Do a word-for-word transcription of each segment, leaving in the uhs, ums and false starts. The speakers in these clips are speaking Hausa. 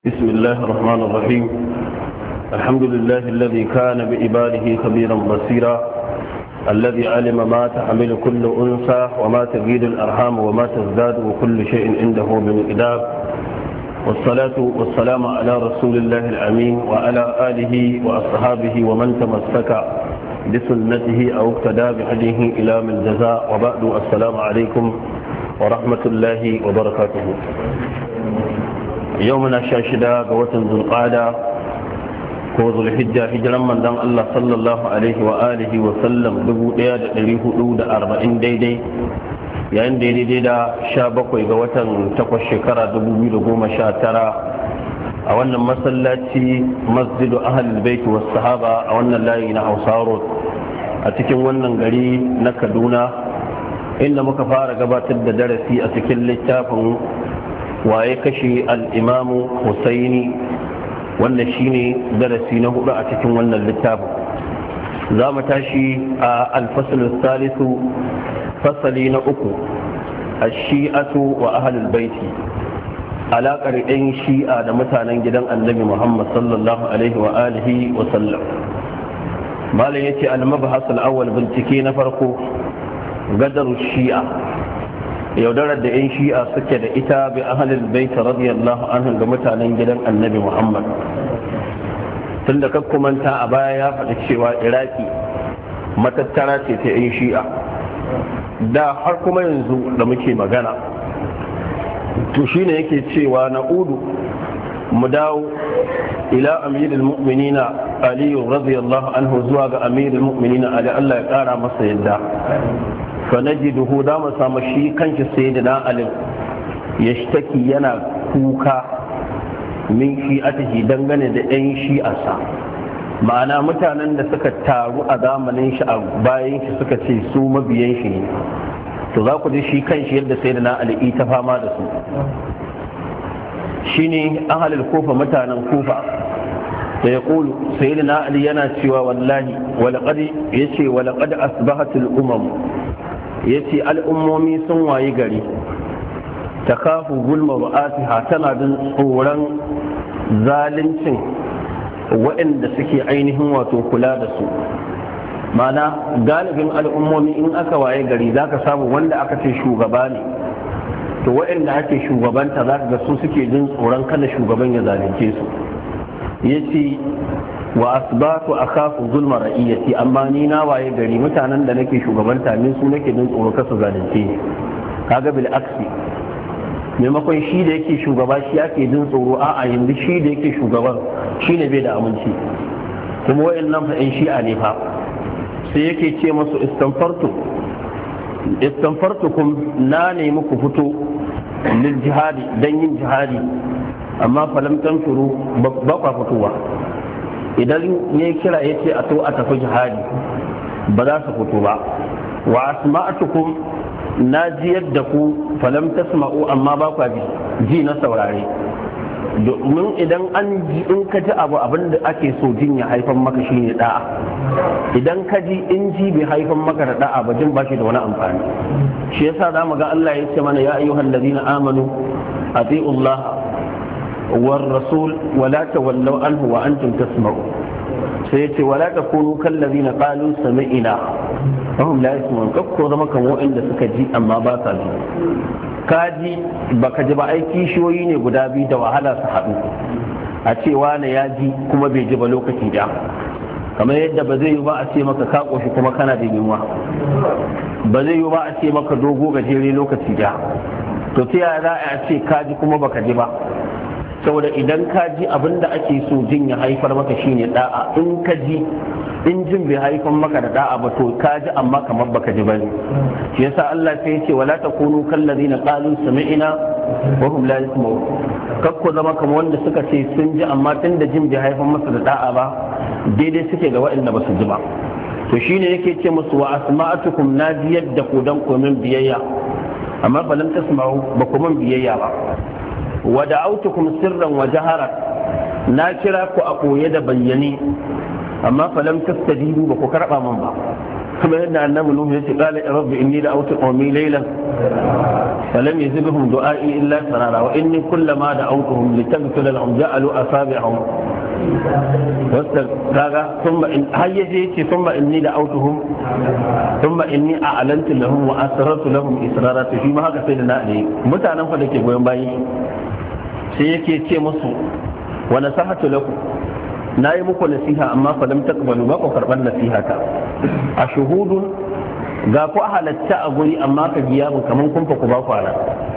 بسم الله الرحمن الرحيم. الحمد لله الذي كان بعباده خبيرا بصيرا، الذي علم ما تحمل كل أنثى وما تزيد الأرحام وما تزداد وكل شيء عنده بمقدار، والصلاة والسلام على رسول الله الأمين وعلى آله وأصحابه ومن تمسك بسنته أو اقتدى بهديه إلى من جزاء، وبعد السلام عليكم ورحمة الله وبركاته. يومنا شاشدا قوة ذو القعدة وذو الحجة هجرا من دان الله صلى الله عليه وآله وسلم دبو دياد دريه دود أربعين ديدي يعني ديدي ديدا شابكوي قوة تقوى الشكرة دبو بيدو قوم شاترا أولا مسلاتي مسجد أهل البيت والصحابة أولا لاينا أو صارت أتكن ونن قري نكدونا إن مكفار قبات الدرسي أتكن للتافن waye kashe al'imamu Husaini, wannan shine darasi na hudu a cikin wannan littafin. Za mu tashi a alfasalin salisu, fasali na uku, a shi'atu wa ahalul baiti, alaƙar ɗan shi'a da mutanen gidan annabi Muhammad sallallahu alaihi wa alihi wa sallam. Malam ya ce al-mabhas al-awwal, bincike na farko, gadar shi'a, yaudarar da 'yan shi'a suke da ita bi ahalil baita radiyallahu anhu ga mutanen gidan annabi Muhammad. Tun da kakkumanta a baya ya faɗi cewa iraki matattara ce ta 'yan shi'a, da har kuma yanzu da muke magana to shine yake cewa na udu mu dawo ila amirul mu'minina ali radiyallahu anhu, zuwa ga amirul mu'minina ali, Allah ya kara masa yadda. فنجده دام سامشي كانش سيدنا علي يشتكي ينا كوكا من شيئته دنغني da 'yan shi'arsa, ma'ana mutanen da suka taru a zamanin shi a bayan shi suka ce su mabiyan shi ne. To za ku ji shi kanshi yadda sayyidina Ali ta fama da su shine ahlul kufa, mutanen kufa da ya kulu sayyidina Ali yana cewa wallahi walaqad yace walaqad asbahatul umam, ya ce al'ummomi sun wayi gari ta kafu gulma ba'atiha, tana jin tsoron zalincin waɗanda suke ainihin wato kula da su. Mana galibin al'ummomi in aka waye gari za ka samu wanda aka ce shugaba ne, to waɗanda ake shugabanta za ka ga su suke jin tsoron kada shugaban ya zalunce su. ya ce wa asbatu akhafu zulma ra'iyati, amma ni na waye gari mutanen da nake shugabanta min su nake jin tsoro kasa zalunce ni. Kaga bil aksi, maimakon shi da yake shugaba shi ake jin tsoro, a'a yanzu shi da yake shugaban shine bai da aminci. Kuma wayannan fa in shi'a ne fa, sai yake ce masu istanfartu istanfartukum, na nemi ku fito lil jihadi dan yin jihadi, amma falam tanfuru ba kwa fitowa. Idan ya kira ya ce a to a tafi jihadi ba za su fito ba. Wa asma'atukum, na ji yadda ku falam tasma'u, amma ba kwa ji na saurare. Domin idan an ji, in ka ji abu abin da ake so jin ya haifan maka shine da'a. Idan ka ji in ji bai haifan maka da da'a ba, jin ba shi da wani amfani. Shi yasa za mu ga Allah ya ce mana ya ayyuhal ladina amanu ati'ullaha والرسول ولا تولوا عنه وأنتم تسمعون. سيأتي ولا تكونوا كالذين قالوا سمعنا وهم لا يسمعون. كفكو ذمك وإن سكجي أما باتا جي kaji baka ji ba, aiki shiyoyi ne guda biyu da wahala su haɗu a ce wani ya ji kuma bai ji ba lokaci da, kamar yadda ba zai yi ba a ce maka ka ƙoshi kuma kana da yunwa, ba zai yi ba a ce maka dogo gajere lokaci da. To ta yaya za a ce ka ji kuma baka ji ba? Saboda idan ka ji abin da ake so jin ya haifar maka shine da'a, in ka ji in jin bai haifar maka da da'a ba, to ka ji amma kamar baka ji bane. Shi yasa Allah sai ya ce wala takunu kal ladina qalu sami'na wa hum la yasma'un. Kakko zama kamar wanda suka ce sun ji amma tunda jin bai haifar masa da da'a ba, daidai suke ga waɗanda ba su ji ba. To shine yake ce musu wa asma'atukum, nadiyar da ku dan komin biyayya, amma balan tasma'u, ba ku min biyayya ba. wa da'autukum sirran wa jaharan, na kira ku a koye da bayyane, amma falam tastajibu, ba ku karba man ba. kuma yadda annabi nuhu ya ce qala rabbi inni da'awtu qawmi laylan فلم يزدهم دعائي إلا فرارا وإني كلما دعوتهم لتغفر لهم جعلوا أصابعهم ثم إن هيجي ثم إني دعوتهم ثم إني أعلنت لهم وأسررت لهم إسرارا فيما هذا سيدنا علي متى نفذ لك وين باي سيكي تي مصر ونصحت لكم نايمك نصيحة أما فلم تقبلوا ما قربان نصيحة أشهود ga ku halatta a guri amma ka biya mu kaman kun fa ku ba kwana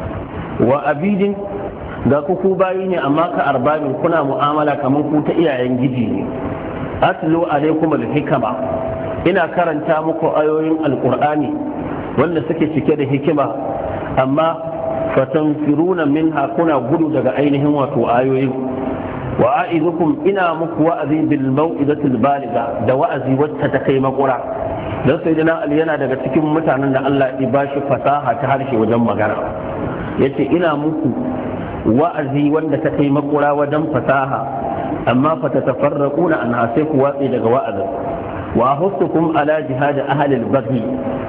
wa abidin ga ku ku bayi ne amma ka arbabin kuna mu'amala kaman ku ta iyayen giji ne atlu alaikum alhikama ina karanta muku ayoyin alqur'ani wanda suke cike da hikima amma fatanfiruna minha kuna gudu daga ainihin wato ayoyin wa a'idukum ina muku wa'azi bil mau'izatil baliga da wa'azi wacce ta kai makura don sai dina ali yana daga cikin mutanen da Allah ya ba shi fasaha ta harshe wajen magana yace ina muku wa'azi wanda ta kai makura wajen fasaha amma fa tatafarraquna an sai ku watsi daga wa'azin wa husukum ala jihad ahli al-baghi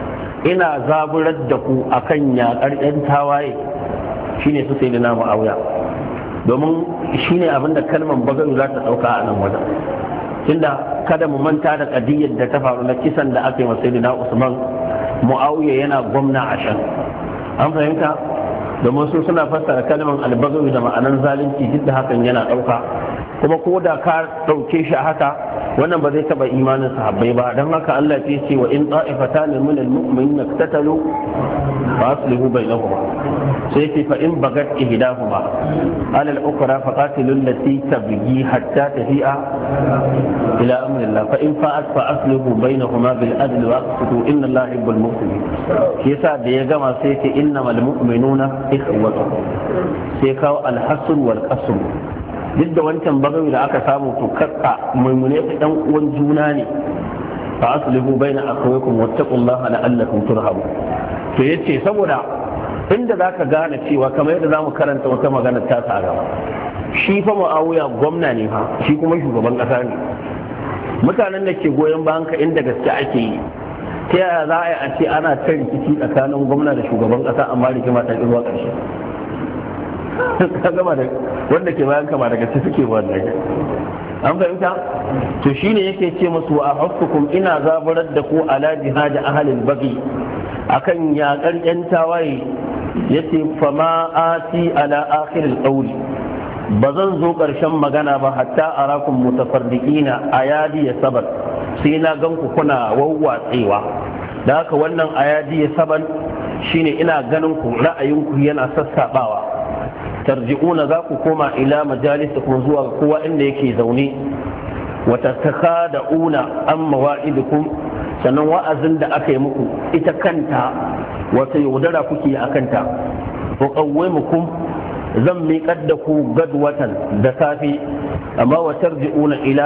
ina zaburar da ku akan yakar yan tawaye shine su sai dina muawiya domin shine abinda kalmar bagaru za ta dauka a nan wajen tunda kada mu manta da kadiyar da ta faru na kisan da aka yi wa sayyidina Usman Muawiya yana gwamna a shan an fahimta domin su suna fassara kalmar albagawi da ma'anan zalunci duk da hakan yana dauka kuma ko da ka dauke shi a haka wannan ba zai taba imanin sahabbai ba dan haka Allah ya ce wa in ta'ifatan min al-mu'minina iktatalu fa aslihu bainahuma sai ce fa in bagat ihdahuma ala al-ukhra fa qatilu allati tabghi hatta tafi'a ila amri Allah fa in fa'at fa aslihu bainahuma bil adl wa aqsitu inna Allah yuhibbul muqsitin shi yasa da ya gama sai ce innamal mu'minuna ikhwatu sai kawo al-hasr wal qasr duk da wancan bagawi da aka samu to kakka maimune ku dan uwan juna ne fa aslihu baina akhawaykum wattaqullaha la'allakum turhamun to yace saboda inda zaka gane cewa kamar yadda zamu karanta wata magana ta ta gaba shi fa Muawiya gwamna ne fa shi kuma shugaban kasa ne mutanen da ke goyon bayan ka inda gaske ake yi ta yaya za a yi a ce ana ta rikici tsakanin gwamna da shugaban kasa amma rigima ta zuwa ƙarshe ka gama da wanda ke bayan kama daga ci suke wannan an fahimta to shine yake ce musu a hasukum ina zabarar da ku ala jihad ahlil bagi akan yakar yan tawaye yace fama ati ala akhir al-qawl bazan zo karshen magana ba hatta arakum mutafarriqina ayadi ya sabar sai na gan ku kuna wawwatsewa da haka wannan ayadi ya sabar shine ina ganin ku ra'ayinku yana sassabawa tarji'una za ku koma ila majalisikum zuwa ga kowa inda yake zaune wa tatakada'una an mawa'idukum sannan wa'azin da aka yi muku ita kanta wata yaudara kuke a kanta wa qawwimukum zan miƙar da ku gadwatan da safe amma wa tarji'una ila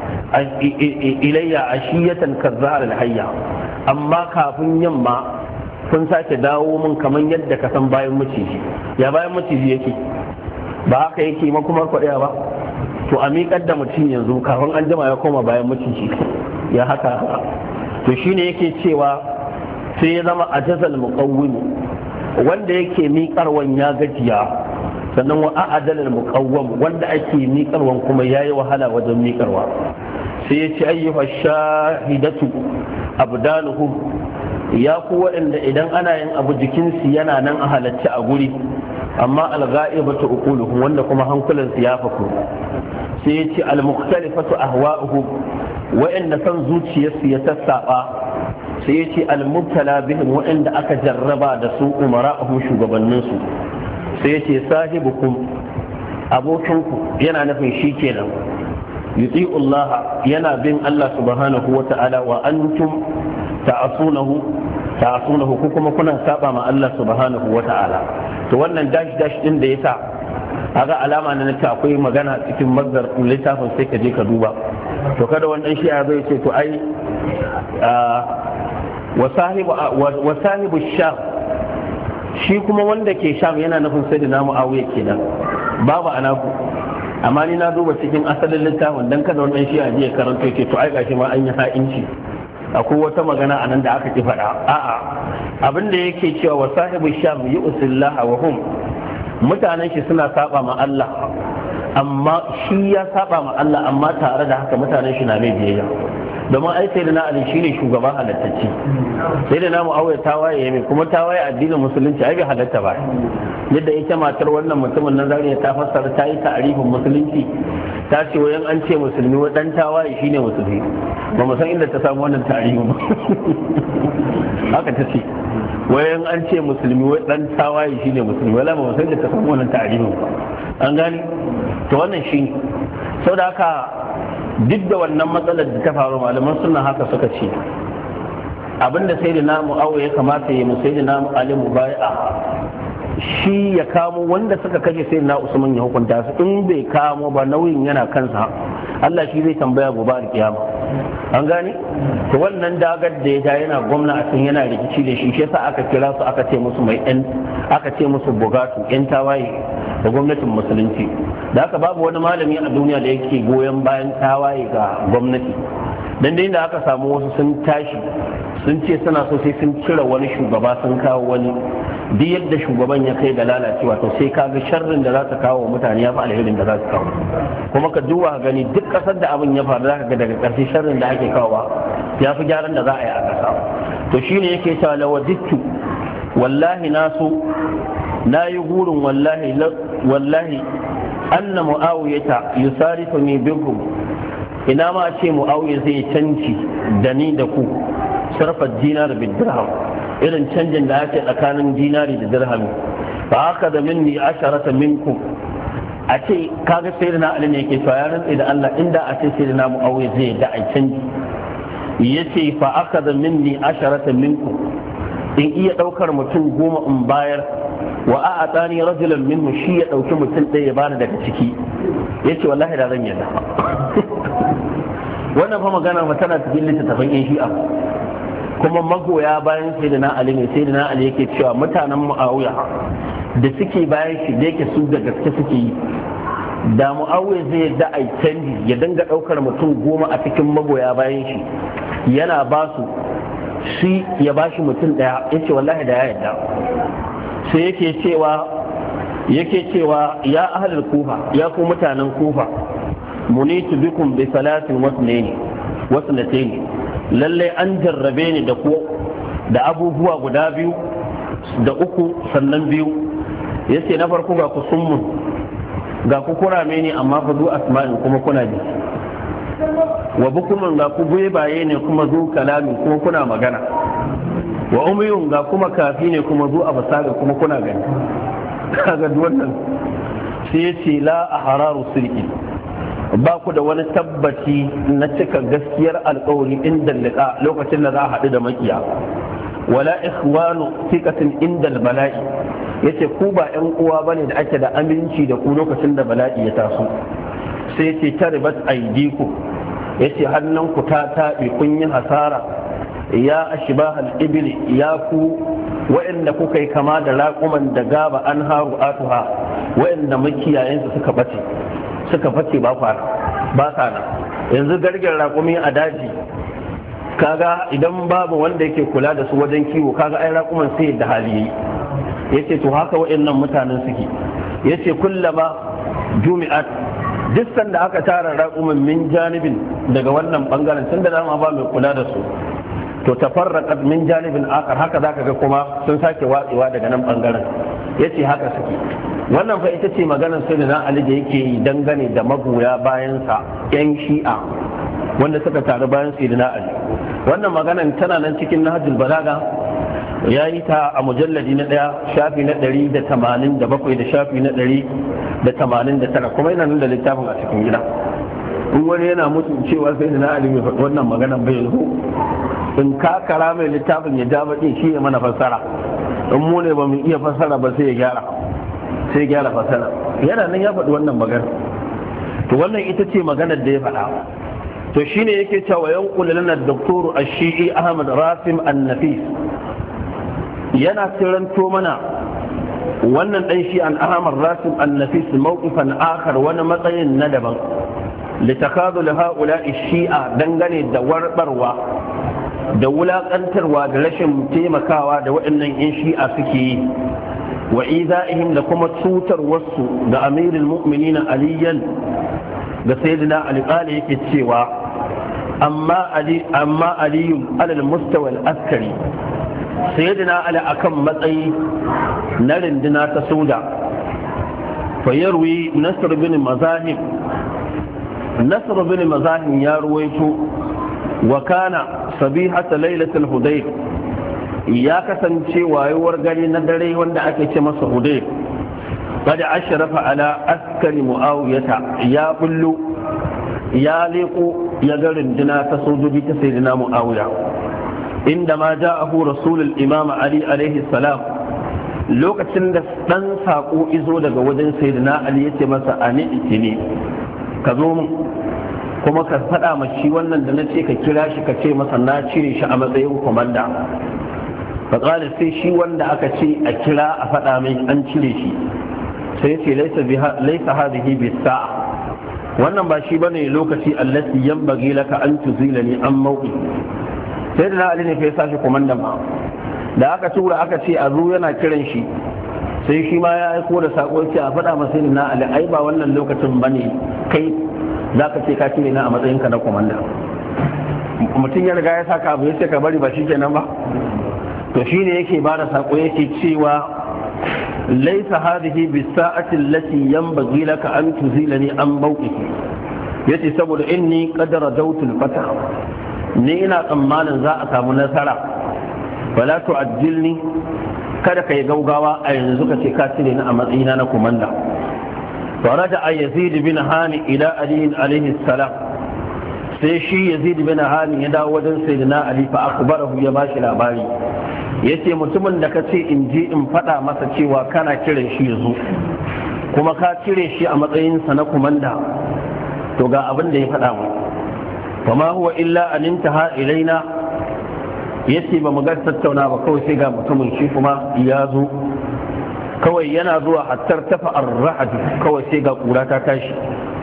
ilayya ashiyatan kazzar alhayya amma kafin yamma kun sake dawo min kamar yadda ka san bayan maciji ya bayan maciji yake ba haka yake makumar kwaɗaya ba to a miƙar da mutum yanzu kafin an jima ya koma bayan maciji ya haka to shine yake cewa sai ya zama a jazal muqawwim wanda yake miƙarwan ya gajiya sannan wa a'adal muqawwam wanda ake miƙarwan kuma yayi wahala wajen miƙarwa sai ya ce ayyuha shahidatu abdaluhum ya ku waɗanda idan ana yin abu jikinsu yana nan a halarci a guri amma alga'ibatu uquluhum wanda kuma hankulansu ya faku sai ya ce almukhtalifatu ahwa'uhum waɗanda san zuciyarsu ya sassaba sai ya ce almubtala bihim waɗanda aka jarraba da su umara'uhum shugabanninsu sai ya ce sahibukum abokinku yana nufin shi kenan yuti'u Allah yana bin Allah subhanahu wa ta'ala wa antum ta'asunahu ta'asunahu ko kuma kuna saba ma Allah subhanahu wa ta'ala to wannan dash dash din da yasa aga alama na ta akwai magana cikin mazdar littafin sai ka je ka duba to kada wannan shi ya zai ce to ai wa sahibu wa sahibu sham shi kuma wanda ke sham yana nufin sayyidina Muawiya kenan babu anaku amma ni na duba cikin asalin littafin dan kada wannan shi a je karanto ce to ai gashi ma an yi ha'inci akwai wata magana a nan da aka ki faɗa a'a abin da yake cewa wa sahibu sham yu'sillaha wa hum mutanen shi suna saba ma Allah amma shi ya saba ma Allah amma tare da haka mutanen shi na mai biyayya domin ai sai da na ali shine shugaban halattacci sai da na mu'awiya tawaye mai kuma tawaye addinin musulunci ai bai halatta ba yadda ita matar wannan mutumin na zariya ta fassara ta yi ta'arifin musulunci ta ce wayan an ce musulmi wa dan tawaye shine musulmi ba mu san inda ta samu wannan ta'arifin ba haka ta ce wayan an ce musulmi wa dan tawaye shine musulmi wala ba mu san inda ta samu wannan ta'arifin ba an gani to wannan shi saboda haka duk da wannan matsalar da ta faru malaman suna haka suka ce abinda sai da namu awo ya kamata ya mu sai da namu alimu bai'a shi ya kamo wanda suka kashe sai na usman ya hukunta su in bai kamo ba nauyin yana kansa Allah shi zai tambaya gobe a kiyama an gane to wannan dagar da ya ja yana gwamna a cikin yana rikici da shi shi yasa aka kira su aka ce musu mai yan aka ce musu bugatu yan tawaye da gwamnatin musulunci da haka babu wani malami a duniya da yake goyon bayan tawaye ga gwamnati dan da inda aka samu wasu sun tashi sun ce suna so sai sun cire wani shugaba sun kawo wani duk yadda shugaban ya kai ga lalacewa to sai ka ga sharrin da za ta kawo mutane ya fi alherin da za su kawo kuma ka duba gani duk kasar da abin ya faru za ka ga daga ƙarshe sharrin da ake kawowa ya fi gyaran da za a yi a ƙasa to shine yake cewa lawadittu wallahi na so na yi gurin wallahi wallahi anna mu'awiyata yusarifu ni bikum ina ma ce mu'awiya zai canci da ni da ku sarfa dinar bil dirham irin canjin da ake tsakanin dinari da dirhami fa haka da minni asharata minkum a ce kaga sai na ali ne yake cewa ya rantsa da Allah inda a ce sai na mu'awiya zai da ai canji yace fa haka da minni asharata minkum in iya daukar mutum goma in bayar wa a tsani rajulan minhu shi ya dauki mutum ɗaya ya bani daga ciki yace wallahi da zan yarda wannan fa magana fa tana cikin littattafan yan shi'a kuma magoya bayan sayyidina ali ne sayyidina ali yake cewa mutanen muawiya da suke bayan shi da yake su da gaske suke yi da muawiya zai yarda ai canji ya dinga daukar mutum goma a cikin magoya bayan shi yana ba su shi ya bashi mutum ɗaya yace wallahi da ya yarda sai yake cewa yake cewa ya ahlul kufa ya ku mutanen kufa munitu bikum bi salatin wasnaini wasnataini lalle an jarrabe ni da ku da abubuwa guda biyu da uku sannan biyu yace na farko ga ku summun ga ku kurame ne amma fa zu asma'in kuma kuna ji wa bukumun ga ku baye ne kuma zu kalamin kuma kuna magana wa umiyun ga kuma kafi ne kuma zu abasara kuma kuna gani kaga wannan sai yace la ahararu sirki ba ku da wani tabbaci na cika gaskiyar alƙawari inda liqa lokacin da za a haɗu da makiya wala ikhwanu thiqatin inda bala'i yace ku ba ƴan uwa bane da ake da aminci da ku lokacin da bala'i ya taso sai yace taribat aydiku yace hannun ku ta tabe kun yi hasara ya ashbahal ibli ya ku wa'anda kuka yi kama da raƙuman da gaba an haru atuha wa'anda makiyayensu suka bace suka face ba fara ba sana yanzu gargin raƙumi a daji kaga idan babu wanda yake kula da su wajen kiwo kaga ai raƙuman sai da hali yayi yace to haka waɗannan mutanen suke yace kullama jumi'at duk sanda aka tara raƙuman min janibin daga wannan bangaren tunda dama ba mai kula da su to tafarraqat min janibin akar haka zaka ga kuma sun sake watsewa daga nan bangaren yace haka suke wannan fa ita ce maganar sayyidina Ali da yake yi dangane da magoya bayansa yan shi'a wanda suka taru bayan sayyidina Ali wannan maganar tana nan cikin nahjul balaga ya yi ta a mujalladi na ɗaya shafi na ɗari da tamanin da bakwai da shafi na ɗari da tamanin da tara kuma yana nan da littafin a cikin gida in wani yana mutu cewa sayyidina Ali mai faɗi wannan maganar bai zo in ka kara mai littafin ya ja baƙin shi ya mana fassara in mu ne ba mu iya fassara ba sai ya gyara sai gyara fasara yana nan ya faɗi wannan magana to wannan ita ce maganar da ya faɗa to shine yake cewa yanqul lana doktor ash-shi'i Ahmad Rasim an-Nafis yana tiranto mana wannan dan shi an Ahmad Rasim an-Nafis mawqifan akhar wani matsayin na daban litakadul haula ash-shi'a dangane da warbarwa da wulaƙantarwa da rashin taimakawa da waɗannan yan shi'a suke yi wa iza'ihim da kuma cutar wasu da amirul mu'minin aliyan da sayyidina ali qala yake cewa amma ali amma aliyun alal mustawa al-askari sayyidina ali akan matsayi na rinduna ta soda fa yarwi nasr bin mazahib nasr bin mazahib ya ruwaito wa kana sabihata lailatul hudayr ya kasance wayewar gari na dare wanda ake ce masa hudayr kada ashrafa ala askari muawiyata ya bullu ya leko ya ga rinduna ta sojoji ta sayyidina muawiya inda ma ja'ahu rasulul imam ali alaihi salam lokacin da dan sako izo daga wajen sayyidina ali yace masa ani itini ka zo mun kuma ka faɗa ma shi wannan da nace ka kira shi ka ce masa na cire shi a matsayin komanda fa qala sai shi wanda aka ce a kira a faɗa mai an cire shi sai ce laysa biha laysa hadhihi bis-sa'a wannan ba shi bane lokaci allati yanbaghi laka an tuzilani an mawqi sai da ali ne fa ya sashi komandan ma da aka tura aka ce a zo yana kiran shi sai shi ma ya aiko da sako ce a faɗa masa na ali ai ba wannan lokacin bane kai zaka ce ka cire na a matsayinka na komanda mutum ya riga ya saka abu ya ce ka bari ba shi kenan ba to shine yake ba da sako yake cewa laisa hadhihi bis-sa'ati allati yanbaghi laka an tuzilani an mawqifi yace saboda inni qad radawtu al-fatah ni ina tsammanin za a samu nasara wala tu'ajjilni kada kai gaugawa a yanzu ka ce ka cire ni a matsayina na komanda farada yazid bin hani ila ali alayhi salam sai shi yazid bin hani ya dawo wajen sayyidina ali fa akhbarahu ya bashi labari yace mutumin da ka ce in je in faɗa masa cewa kana kiran shi yazo kuma ka cire shi a matsayinsa na komanda to ga abin da ya faɗa mu fama huwa illa an intaha ilaina yace ba mu ga tattauna ba kawai sai ga mutumin shi kuma ya zo kawai yana zuwa hattar tafa ar-rahad kawai sai ga kura ta tashi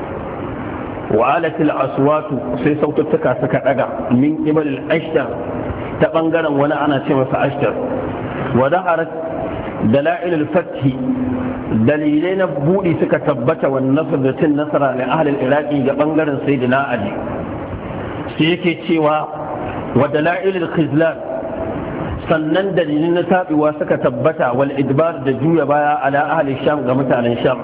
wa alatil aswatu sai saututtuka suka daga min qibal al-ashtar ta bangaren wani ana ce masa ashtar wa da'arat dalail al-fath dalilai na budi suka tabbata wa nasr da tin nasara ne ahli al-iraqi ga bangaren sayyidina ali sai yake cewa wa dalail al-khizlan sannan dalilin na tabiwa suka tabbata wal idbar da juya baya ala ahli sham ga mutanen sham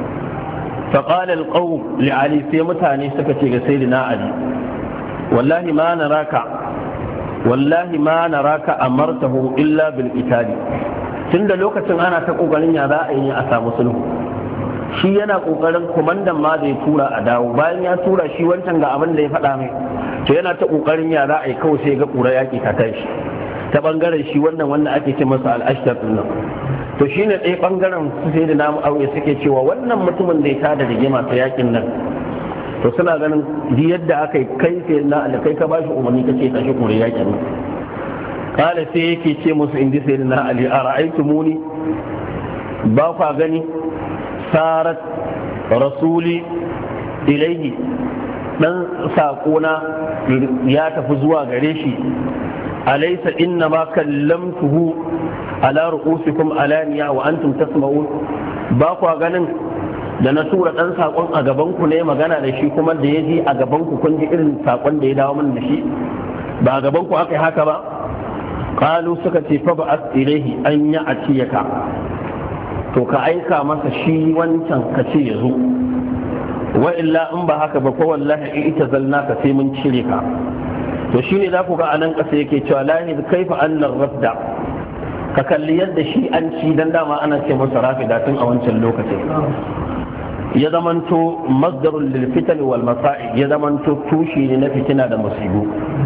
fa qala al-qawm li ali sai mutane suka ce ga sayyidina ali wallahi ma naraka wallahi ma naraka amartahu illa bil qitali tunda lokacin ana ta kokarin ya za a yi a samu sulhu shi yana kokarin komandan ma da ya tura a dawo bayan ya tura shi wancan ga abin da ya faɗa mai to yana ta kokarin ya za a yi kawai sai ga kura yaki ta tashi ta bangaren shi wannan wanda ake ce masa al-ashtar din nan to shine ɗaya bangaren sai da namu auye suke cewa wannan mutumin da ya tada rigima ta yakin nan to suna ganin di yadda aka yi kai sai na da kai ka bashi umarni kace ka shi kore yakin nan kala sai yake ce musu indi sai na ali ara'aytumuni ba fa gani sarat rasuli ilaihi dan sakona ya tafi zuwa gare shi alaysa inna ma kallamtuhu ala ru'usikum alaniya wa antum tasma'un ba kwa ganin da na tura dan sakon a gaban ku ne magana da shi kuma da yaji a gaban ku kun ji irin sakon da ya dawo min da shi ba a gaban ku aka yi haka ba qalu suka ce fa ba'as ilaihi an ya atiyaka to ka aika masa shi wancan ka ce yazo wa illa in ba haka ba ko wallahi ita zalnaka sai mun cire ka to shine za ku ga anan kasa yake cewa lahi kaifa annar rafda ka kalli yadda shi an ci dan dama ana ce masa rafida tun a wancan lokacin ya zamanto masdarul lil fitan wal masa'i ya zamanto tushi ne na fitina da musibu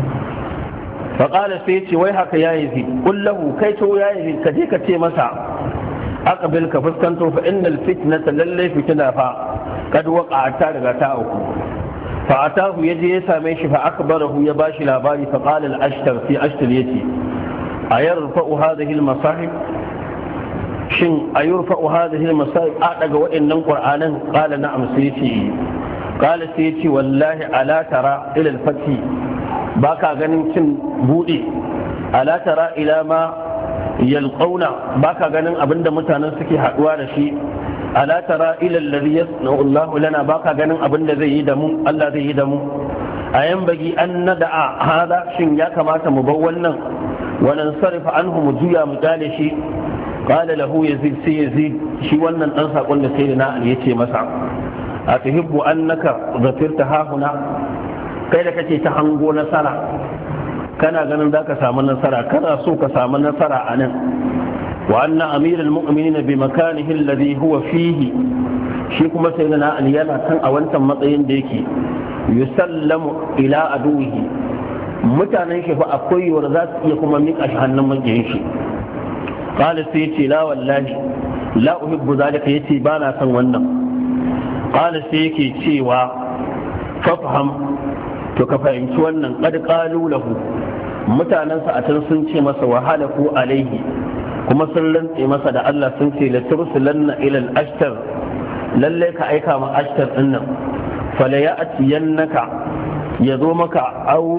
fa qala sai ce wai haka ya yi qul lahu kai to ya yi ka je ka ce masa aqbil ka fuskanto fa innal fitnata lallai fitina fa kad waqa'ata daga ta auku fa atahu yaje ya same shi fa akbarahu ya bashi labari fa qala al ashtar fi ashtar yati ayarfa'u hadhihi al masahib shin ayurfa'u hadhihi al masahib a daga waɗannan qur'anan qala na'am sai ce qala sai ce wallahi ala tara ila al fathi baka ganin cin bude ala tara ila ma yalqauna baka ganin abinda mutanen suke haduwa da shi ala tara ila alladhi yasna'u Allah lana baka ganin abinda zai yi da mu Allah zai yi da mu ayan bagi an nada'a hada shin ya kamata mu bar wannan wannan sarfa anhu mu juya mu dale shi qala lahu yazid sai yazid shi wannan dan sakon da sayyidina Ali yace masa atuhibbu annaka zafirta hahuna kai da kake ta hango nasara kana ganin zaka samu nasara kana so ka samu nasara anan wa anna amirul mu'minin bi makanihi alladhi huwa fihi shi kuma sayyidina Ali yana kan a wancan matsayin da yake yusallamu ila aduwihi mutanen shi fa akwai wanda za su iya kuma mika shi hannun makiyin shi qala sai yace la wallahi la uhibbu zalika yace ba na son wannan qala sai yake cewa fafham to ka fahimci wannan qad qalu lahu mutanansa a can sun ce masa wahala ko alaihi kuma sun rantse masa da Allah sun ce la tursilanna ila al-ashtar lalle ka aika ma ashtar din nan fala ya'tiyannaka yazo maka au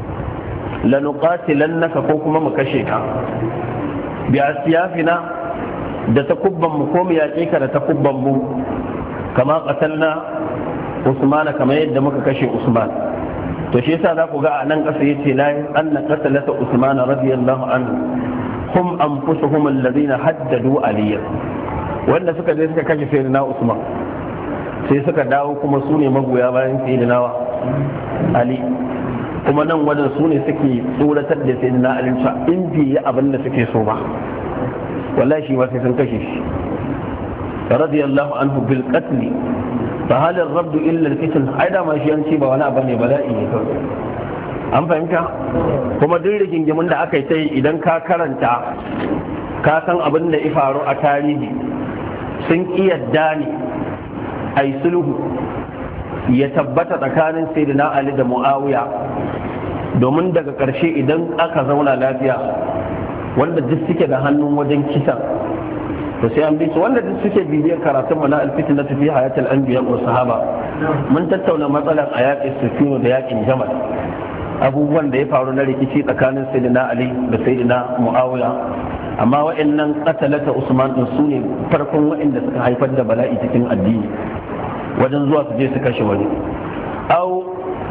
lanuqatilannaka ko kuma mu kashe ka bi asiyafina da takubban mu ko mu yaƙe ka da takubban mu kama qatalna Usman kamar yadda muka kashe Usman to shi yasa za ku ga a nan ƙasa yace la anna qatalata Usman radiyallahu anhu hum anfusuhum alladhina haddadu aliya wanda suka je suka kashe sayyidina Usman sai suka dawo kuma su ne magoya bayan sayyidina Ali kuma nan wajen su ne suke tsoratar da sayyidina Ali cewa in bai yi abin da suke so ba wallahi shi ba sai sun kashe shi radiyallahu anhu bil qatl fa hal ar-radd illa al-qitl aida ma shi an ce ba wani abu ne bala'i ne kawai an fahimta kuma duk rigingimin da aka yi ta yi idan ka karanta ka san abin da ya faru a tarihi sun kiyarda ne a yi sulhu ya tabbata tsakanin sayyidina Ali da Muawiya domin daga ƙarshe idan aka zauna lafiya wanda duk suke da hannun wajen kisa to sai an bi su wanda duk suke bibiyar karatun mana alfitin na tafi hayatul anbiya wa sahaba mun tattauna matsalar a yaƙin sufino da yaƙin jamal abubuwan da ya faru na rikici tsakanin sayyidina Ali da sayyidina Muawiya amma wa'annan qatalata Usman din su ne farkon wa'anda suka haifar da bala'i cikin addini wajen zuwa su je su kashe wani au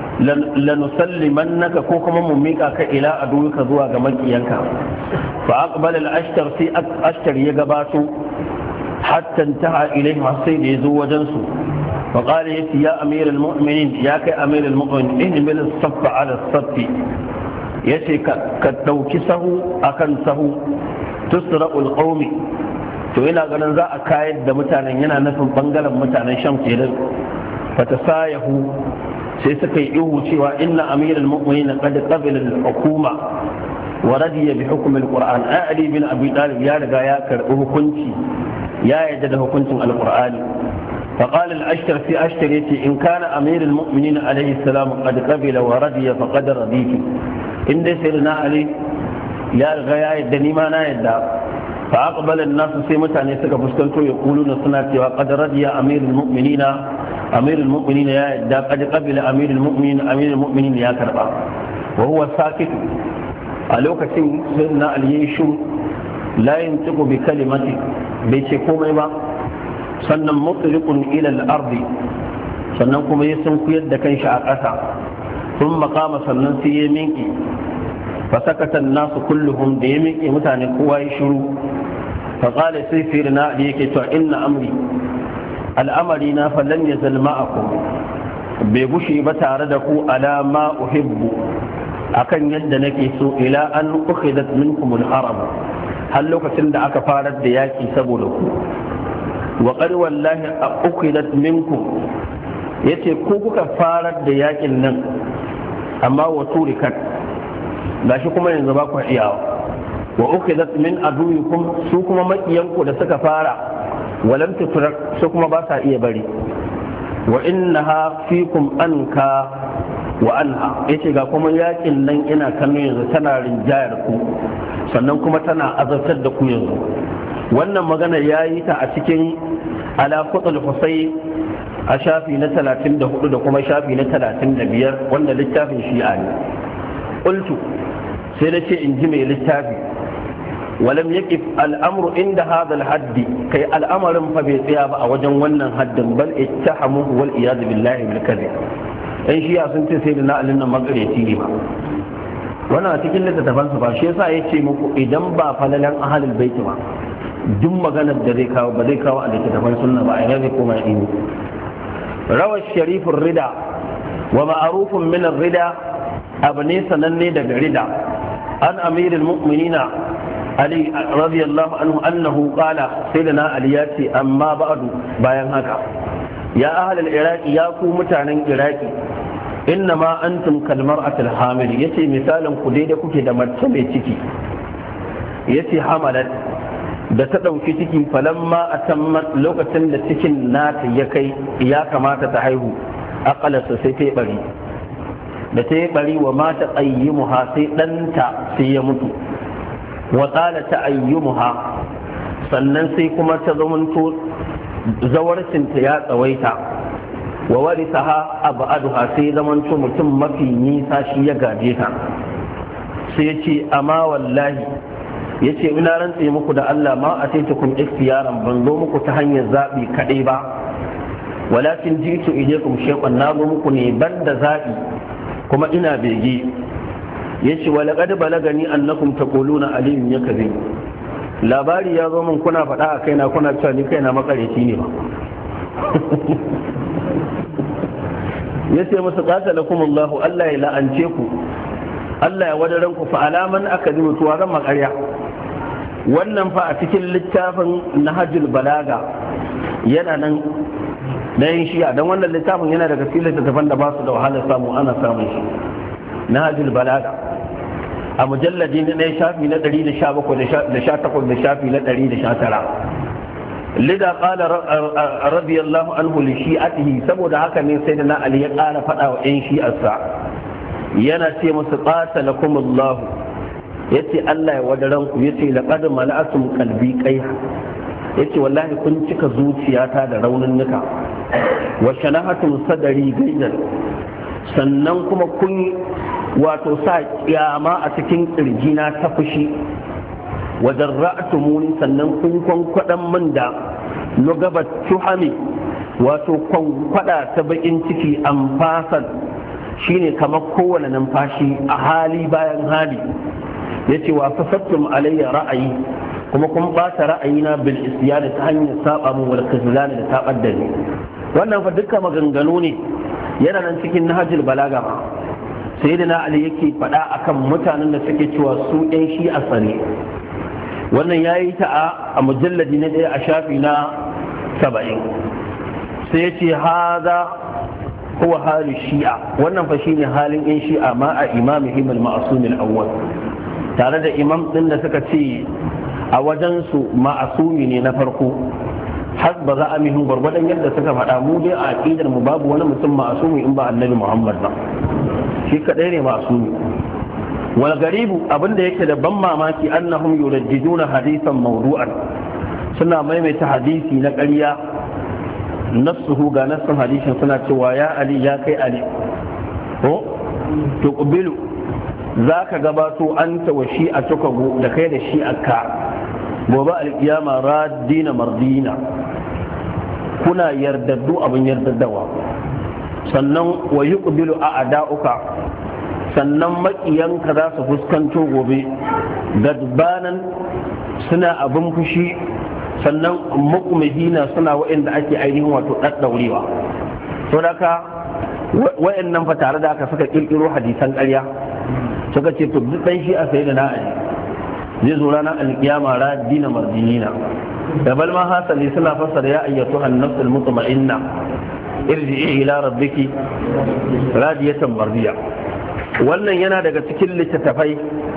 lanusallimannaka ko kuma mu mika ka ila aduka zuwa ga makiyanka fa aqbala al-ashtar fi ashtar ya gabato hatta intaha ilayhi sai da yazo wajen su fa qala yati ya amir al-mu'minin ya kai amir al-mu'minin ihmil as-saff ala as-saff yace ka dauki sahu akan sahu tusra'u al-qawmi to ina ganin za a kayar da mutanen yana nufin bangaren mutanen sham kenan fatasayahu sai suka yi ihu cewa inna amiral mu'minin qad qabila al-hukuma wa radiya bi hukm al-qur'an ali bin abi talib ya riga ya karbi hukunci ya yarda da hukuncin al-qur'ani fa qala al-ashtar fi ashtar yati in kana amiral mu'minin alayhi salam qad qabila wa radiya faqad raditu inda sayyidina ali ya riga ya yarda ni ma na yarda fa aqbala an-nas sai mutane suka fuskanto ya kuluna suna cewa qad radiya amiral mu'minina أمير المؤمنين يا دا قد قبل أمير المؤمنين أمير المؤمنين يا كربا وهو ساكت ألوكة سيدنا اليشو لا ينطق بكلمة بيتكم ما سنن مطلق إلى الأرض سننكم يسنك يد كان شعقتا ثم قام سنن سيمينك فسكت الناس كلهم ديمينك متعني قوى يشرو فقال سيفيرنا ليك إن أمري al'amari na fallan ya zalma a ku bai bushe ba tare da ku alama uhibbu akan yadda nake so ila an ukhidat minkum al-haram har lokacin da aka farar da yaki saboda ku wa qad wallahi ukhidat minkum yace ko kuka farar da yakin nan amma wa turikat gashi kuma yanzu ba ku iyawa wa ukhidat min aduwikum su kuma makiyanku da suka fara walam tutrak su kuma ba sa iya bari wa innaha fikum anka wa anha yace ga kuma yakin nan ina kallon yanzu tana rinjayar ku sannan kuma tana azabtar da ku yanzu wannan magana yayi ta a cikin ala qutul husayn a shafi na talatin da hudu da kuma shafi na talatin da biyar wanda littafin shi'a ne qultu sai da ce in ji mai littafi walam yaqif al'amru inda hadha al-hadd kai al'amarin fa bai tsaya ba a wajen wannan haddin bal ittahamuhu wal iyad billahi bil kadhib dan shi sun ce sai da na alin nan magareci ne ba wannan a cikin littattafan sa ba shi yasa yace muku idan ba falalan ahlul bait ba duk maganar da zai kawo ba zai kawo a littattafan sunna ba a yana zai koma yi rawar sharifin rida wa ma'arufin min rida abu ne sananne daga rida an amirin mu'minina ali radiyallahu anhu annahu qala sayyidina ali ya ce amma ba'du bayan haka ya ahlul iraqi ya ku mutanen iraqi innama antum kal mar'atil hamil yace misalin ku daidai kuke da mace mai ciki yace hamalat da ta ɗauki ciki falamma a tammat lokacin da cikin nata ya kai ya kamata ta haihu akalarsa sai ta yi bari da ta yi bari wa mata ayyimuha sai ɗanta sai ya mutu wa tsala ta ayyumuha sannan sai kuma ta zamanto zawarcinta ya tsawaita wa warisaha abaduha sai zamanto mutum mafi nisa shi ya gaje ta sai ya ce amma wallahi ya ce ina rantse muku da Allah ma a sai tukun ikhtiyaran ban zo muku ta hanyar zaɓi kaɗai ba walakin jitu ilaykum shay'an na zo muku ne banda zaɓi kuma ina bege ya ce wa laqad balagani annakum taquluna aliyyun yakzib labari ya zo min kuna faɗa a kaina kuna cewa ni kaina makareci ne ba ya ce musu qatalakum Allah Allah ya la'ance ku Allah ya wadaran ku fa alaman akadimu tuwa zan makarya wannan fa a cikin littafin nahjul balaga yana nan na yin shi'a don wannan littafin yana daga cikin littattafan da ba su da wahalar samu ana samun shi nahjul balaga a mujalladi na ɗaya shafi na ɗari da sha bakwai da sha takwas da shafi na ɗari da sha tara lida qala radiyallahu anhu li shi'atihi saboda haka ne sai da na ali ya ƙara faɗa wa ƴan shi'arsa yana ce musu qatalakumullahu yace Allah ya wadaran ku yace laqad mala'atum qalbi qayha yace wallahi kun cika zuciyata da raunin nuka wa shanahatum sadari gaidan sannan kuma kun wato sa kiyama a cikin kirjina ta fushi wa darra'tumuni sannan kun kwankwadan min da lugabat tuhami wato kwankwada ta bakin ciki amfasan shine kamar kowane numfashi a hali bayan hali yace wa fasattum alayya ra'ayi kuma kun bata ra'ayina bil isyan ta hanyar saba mu wal khizlan da tabar da ni wannan fa dukkan maganganu ne yana nan cikin nahjul balaga ma sayyidina ali yake faɗa akan mutanen da suke cewa su ɗan shi asali wannan yayi ta a mujalladi na ɗaya a shafi na saba'in sai yace haza huwa hali shi'a wannan fa shine halin yan shi'a ma a imamihim al-ma'sum al-awwal tare da imam din da suka ce a wajen su ma'asumi ne na farko hasba za'amihim gurbadan yadda suka faɗa mu dai a aqidar mu babu wani mutum ma'asumi in ba annabi Muhammad ba shi kadai ne ma'asumi wal garibu abinda yake da ban mamaki annahum yurajjiduna hadisan mawdu'an suna maimaita hadisi na ƙarya nafsuhu ga nassin hadisin suna cewa ya ali ya kai ali ko to kubilu zaka gabato anta wa shi'atuka da kai da shi'aka gobe alkiyama raddina mardina kuna yardaddu abin yardaddawa sannan wa yuqbilu a'da'uka sannan makiyanka za su fuskanto gobe gadbanan suna abin fushi sannan muqmihina suna wa'anda ake ainihin wato daddaurewa to daka wa'annan fa tare da aka saka kirkiro hadisan ƙarya suka ce to duk dan shi a sai da na'ali zai zo ranar alkiyama radina mardinina da bal ma hasali suna fassara ya ayyatu an-nafs al-mutma'inna irji'i ila rabbiki radiyatan mardiya wannan yana daga cikin littattafai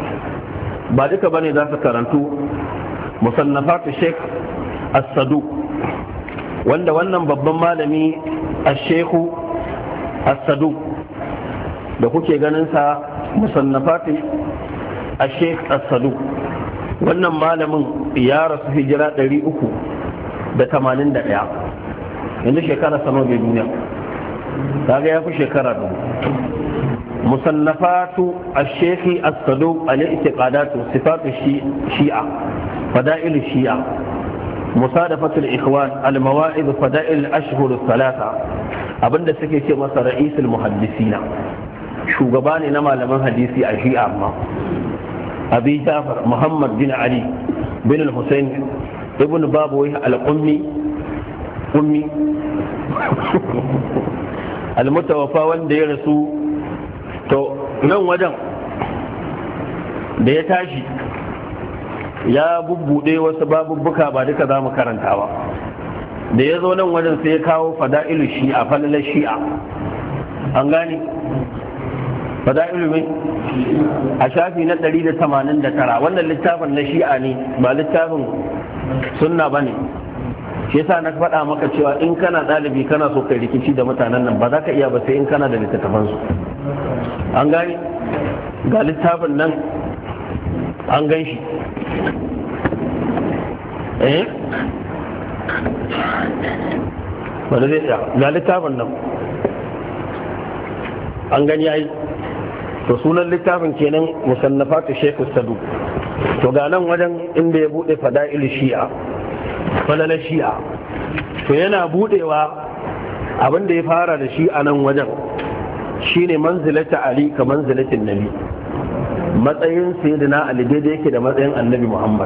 ba duka bane za su karantu musannafatu sheikh as-saduq wanda wannan babban malami ash-sheikhu as-saduq da kuke ganin sa musannafatu ash-sheikh as-saduq wannan malamin ya rasu hijira ɗari uku da tamanin da ɗaya yanzu shekara sama bai duniya kaga ya fi shekara dubu musannafatu ash-shaykh as-saduq al-i'tiqadat sifat ash-shi'a fada'il ash-shi'a musadafatu al-ikhwan al-mawa'id fada'il al-ashhur ath-thalatha abinda suke ce masa ra'isul muhaddisina shugaba ne na malaman hadisi a shi'a amma abi jafar muhammad bin ali bin al-husayn ibn babawai al-qummi ummi al-mutawaffa wanda ya rasu to nan wajen da ya tashi ya bubbude wasu babubbuka ba duka za mu karanta ba da ya zo nan wajen sai ya kawo fada'ilu shi'a falalar shi'a an gane fada'ilu mai a shafi na ɗari da tamanin da tara wannan littafin na shi'a ne ba littafin sunna ba ne shi yasa na faɗa maka cewa in kana ɗalibi kana so kai rikici da mutanen nan ba za ka iya ba sai in kana da littattafansu an gane ga littafin nan an gan shi eh wanda zai tsaya ga littafin nan an gani yayi to sunan littafin kenan musannafatu shaykh sadu to ga nan wajen inda ya bude fada'il shi'a falala shi'a to yana budewa abin da ya fara da shi a nan wajen shine manzilata ali ka manzilatin nabi matsayin sayyidina ali daidai yake da matsayin annabi muhammad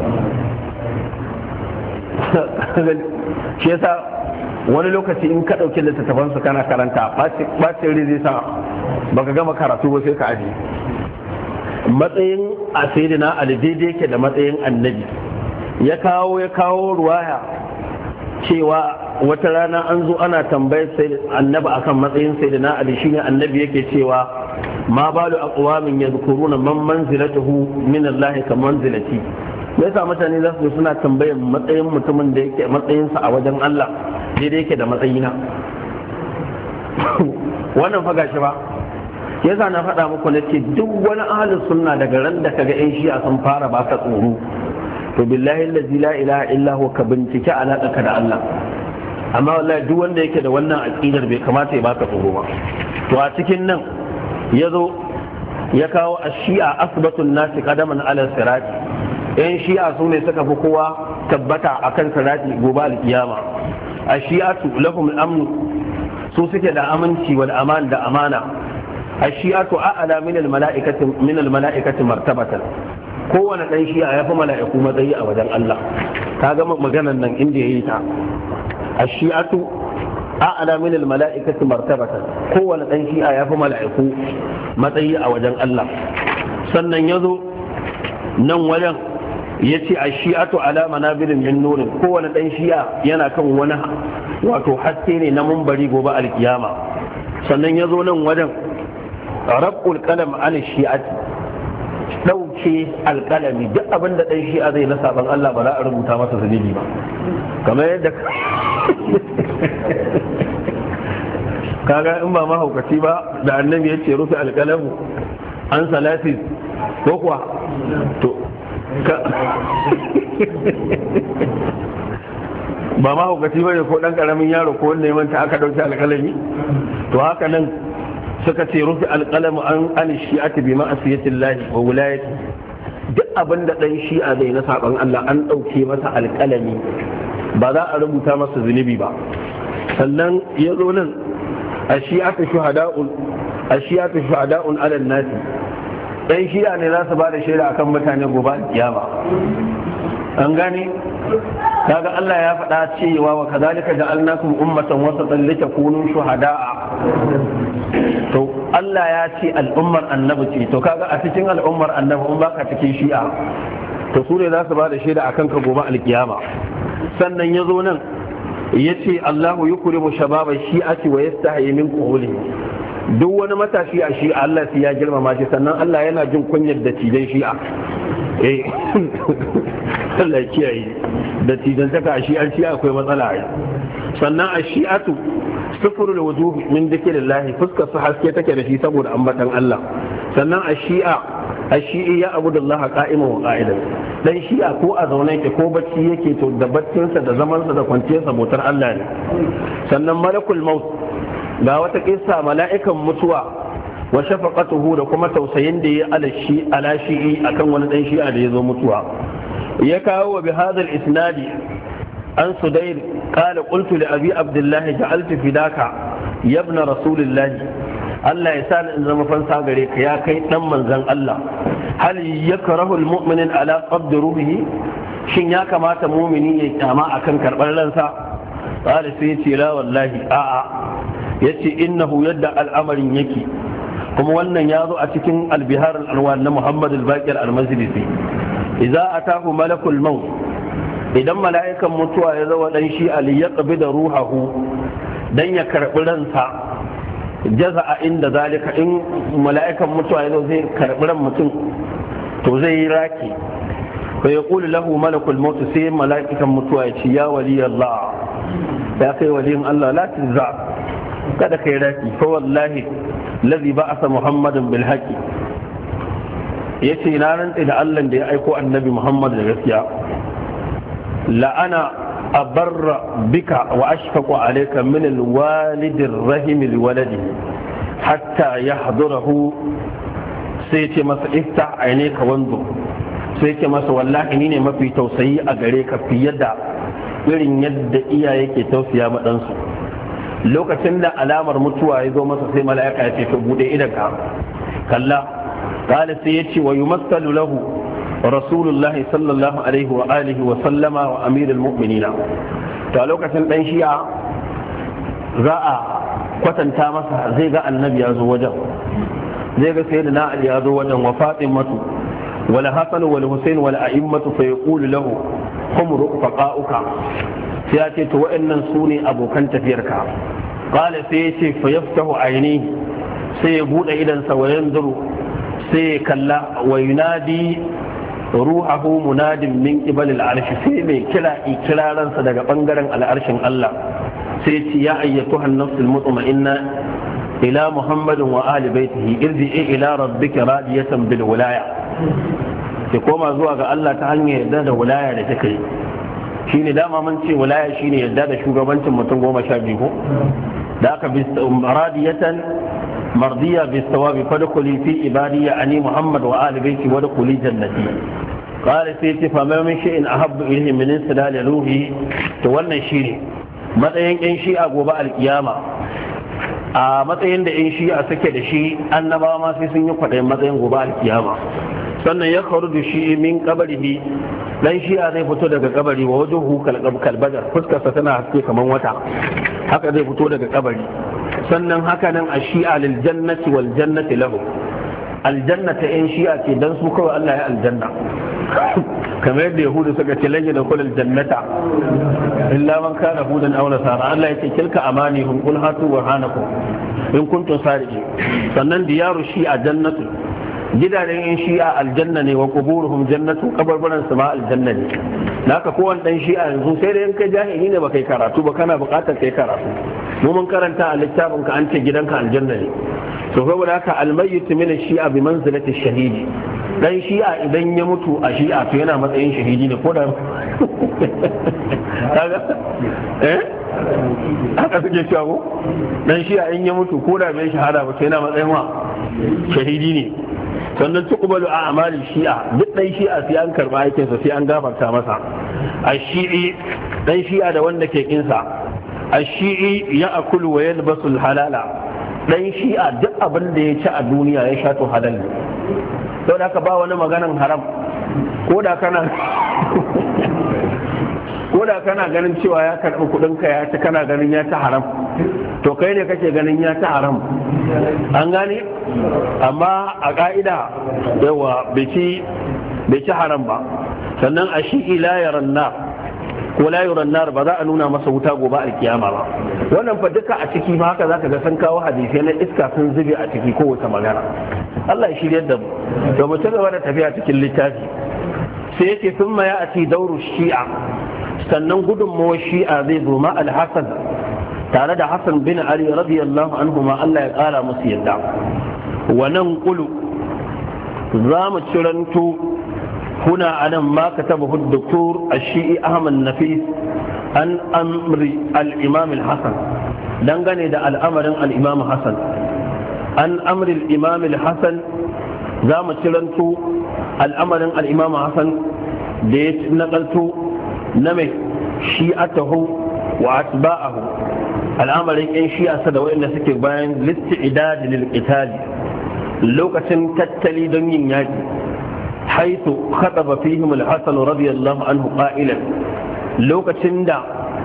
shi yasa wani lokaci in ka ɗauki littattafansu kana karanta ɓacin ri zai sa baka gama karatu ba sai ka aji matsayin a sayyidina ali daidai yake da matsayin annabi ya kawo ya kawo ruwaya cewa wata rana an zo ana tambayar sai annabi akan matsayin sayyidina ali shine annabi yake cewa ma balu aqwamin yadhkuruna man manzilatuhu min Allah ka manzilati me yasa mutane za su suna tambayar matsayin mutumin da yake matsayinsa a wajen Allah daidai yake da matsayina wannan fa gashi ba yasa na faɗa muku na ce duk wani ahlus sunna daga ran da kaga yan shi'a sun fara baka tsoro to billahi allazi la ilaha illa huwa ka bincike alaƙarka da Allah amma wallahi duk wanda yake da wannan aqidar bai kamata ya baka tsoro ba to a cikin nan yazo ya kawo ash-shi'a asbatun nasi qadaman ala sirati yan shi'a su ne suka fi kowa tabbata akan sirati gobe al-kiyama ash-shi'atu lahum al-amn su suke da aminci wal aman da amana ash-shi'atu a'la min al-mala'ikati min al-mala'ikati martabatan kowane ɗan shi'a ya fi mala'iku matsayi a wajen Allah ka gama maganar nan inda ya yi ta a shi'atu a'ala min al-mala'ikati martabatan kowane ɗan shi'a ya fi mala'iku matsayi a wajen Allah sannan ya zo nan wajen ya ce a shi'atu ala manabirin min nurin kowane ɗan shi'a yana kan wani wato haske ne na mumbari gobe alkiyama sannan ya zo nan wajen rabbul qalam an shi'ati ɗauke alƙalami duk abin da ɗan shi'a zai na saban Allah ba za a rubuta masa zunubi ba kamar yadda kaga in ba mahaukaci ba da annabi ya ce rufe alƙalamu an salati ko kuwa to ba mahaukaci ba ne ko ɗan ƙaramin yaro ko wanda ya manta aka ɗauki alƙalami to haka nan suka ce rufe alƙalamu an an shi'ati bi ma'asiyatin lahi wa wulayati duk abin da ɗan shi'a zai na saɓan Allah an ɗauke masa alƙalami ba za a rubuta masa zunubi ba sannan ya zo nan a shi'atu shuhada'un a shi'atu shuhada'un ala nasi ɗan shi'a ne za su ba da shaida akan mutane gobe kiyama an gane kaga Allah ya faɗa cewa wa kadhalika ja'alnakum ummatan wasatan litakunu shuhada'a to Allah ya ce al'ummar annabi ce to kaga a cikin al'ummar annabi in baka cikin shi'a to su ne za su ba da shaida akan ka gobe alkiyama sannan ya zo nan ya ce Allahu yukrimu shababa shi'ati wa yastahi min qawli duk wani matashi a shi'a Allah sai ya girmama shi sannan Allah yana jin kunyar da tijan shi'a eh Allah kiyaye da tijan saka a shi'ar shi'a akwai matsala sannan a shi'atu sufurul wujuh min dhikrillah fuskar su haske take da shi saboda ambatan Allah sannan a shi'a a shi'i ya abudullaha qa'iman wa qa'idan dan shi'a ko a zaune yake ko bacci yake to da baccinsa da zamansa da kwanciyarsa motar Allah ne sannan malakul maut ga wata kissa mala'ikan mutuwa wa shafaqatuhu da kuma tausayin da ya alashi alashi akan wani dan shi'a da ya zo mutuwa ya kawo bi hadha al-isnadi an sudayr qala qultu li abi abdullah ja'altu fidaka ya ibn rasulillah Allah ya sani in zama fansa gare ka ya kai dan manzon Allah hal yakrahu al-mu'min ala qabd ruhihi shin ya kamata mu'mini ya kyama akan karbar ransa qala sai ce la wallahi a'a yace innahu yadda al'amarin yake kuma wannan ya zo a cikin albihar al'anwar na Muhammad al-Baqir al-Majlisi idza atahu malakul maut idan mala'ikan mutuwa ya zo dan shi ali ya qabida ruhahu dan ya karbi ransa jaza'a inda zalika in mala'ikan mutuwa ya zo zai karbi ran mutum to zai yi raki fa yaqulu lahu malakul maut sai mala'ikan mutuwa ya ce ya wali Allah ya kai waliyin Allah la tizza kada kai raki fa wallahi الذي بعث محمد بالحق yace na rantsa da Allah da ya aiko annabi Muhammad da gaskiya la ana abarra bika wa ashfaqu alayka min alwalid arrahim liwaladi hatta yahdurahu sai ce masa ifta aynaka wanzu sai ce masa wallahi ni ne mafi tausayi a gare ka fiye da irin yadda iyaye ke tausaya ma dan su lokacin da alamar mutuwa ya zo masa sai mala'ika ya ce to bude idan ka kalla kala sai ya ce wa yumassalu lahu rasulullah sallallahu alaihi wa alihi wa sallama wa amirul mu'minina to lokacin dan shi'a za a kwatanta masa zai ga annabi ya zo wajen zai ga sayyidina ali ya zo wajen wa fatimatu wal hasan wal husain wal a'immatu fa yaqulu lahu hum rufaqa'uka sai ya ce to wa'annan su ne abokan tafiyarka qala sai ya ce fa yaftahu aini sai ya bude idansa wa yanzuru sai ya kalla wa yunadi ruhahu munadin min qibal al-arsh sai mai kira ikiraransa daga bangaren al-arshin Allah sai ya ce ya ayyatuha an-nafs al-mutma'inna ila muhammadin wa ahli baitihi irji'i ila rabbika radiyatan bil wilaya ki koma zuwa ga Allah ta hanyar yarda da wilaya da take yi shine dama mun ce wilaya shine yadda da shugabancin mutum goma sha biyu da aka bi radiyatan mardiya bi sawabi fadkhuli fi ibadiyya ani muhammad wa ali baiti wa dkhuli jannati qala sai ce fa min shay'in ahabbu ilayhi min istidal ruhi to wannan shine matsayin yan shi'a gobe alkiyama a matsayin da yan shi'a suke da shi annabawa ma sai sun yi kwaɗayin matsayin gobe alkiyama sannan ya karu da shi min kabarihi dan shi'a zai fito daga kabari wa wajuhu kalbadar fuskarsa tana haske kaman wata haka zai fito daga kabari sannan haka nan a shi'a lil jannati wal jannati lahu aljannata in shi'a ce dan su kawai Allah ya aljanna kamar yadda yahudu suka ce lajin da kullu jannata illa man kana hudan aw nasara Allah yake tilka amanihum qul hatu burhanakum in kuntum sadiqin sannan diyaru shi'a jannatu gidajen yin shi'a aljanna ne wa quburuhum jannatu kabarbaran su ma aljanna ne naka kowanne dan shi'a yanzu sai da yanka jahili ne baka yi karatu ba kana buƙatar kai karatu mu mun karanta a littafin ka an ce gidanka aljanna ne to saboda haka almayyit min shi'a bi manzilati shahidi dan shi'a idan ya mutu a shi'a to yana matsayin shahidi ne ko da kaga eh haka suke cewa ko dan shi'a in ya mutu ko da bai shahada ba to yana matsayin wa shahidi ne sannan tuqbalu a amalin shi'a duk dan shi'a sai an karba aikin sa sai an gafarta masa ash-shi'i dan shi'a da wanda ke kinsa ash-shi'i ya'kulu wa yalbasu al-halala dan shi'a duk abin da ya ci a duniya ya sha to halal ne saboda haka ba wani maganan haram ko da kana ko da kana ganin cewa ya karɓi kuɗinka ya ci kana ganin ya ci haram to kai ne kake ganin ya ci haram an gane amma a ƙa'ida yawa bai ci haram ba sannan a shi ila yaran na ko la yuran nar ba za a nuna masa wuta gobe alkiyama ba wannan fa duka a ciki ma haka zaka ga san kawo hadisi na iska sun zube a ciki kowace magana Allah ya shiryar da mu to mu ci gaba da tafiya cikin littafi sai yake thumma ya'ti dawru shi'a sannan gudunmawar shi'a zai zo ma al-hasan tare da Hassan bin Ali radiyallahu anhu ma Allah ya kara musu yadda wa nan qulu za mu ciranto huna anan ma katabahu ad-doktor ash-shi'i Ahmad Nafis an amri al-imam al-Hasan dangane da al'amarin al-imam Hassan an amri al-imam al-hasan za mu ciranto al'amarin al-imam hasan da ya nakalto na mai shi'atahu wa atba'ahu al'amarin yan shi'a da wayanda suke bayan listi'dad lil qital lokacin tattali don yin yaki haythu khataba fihim al-hasan radiyallahu anhu qa'ilan lokacin da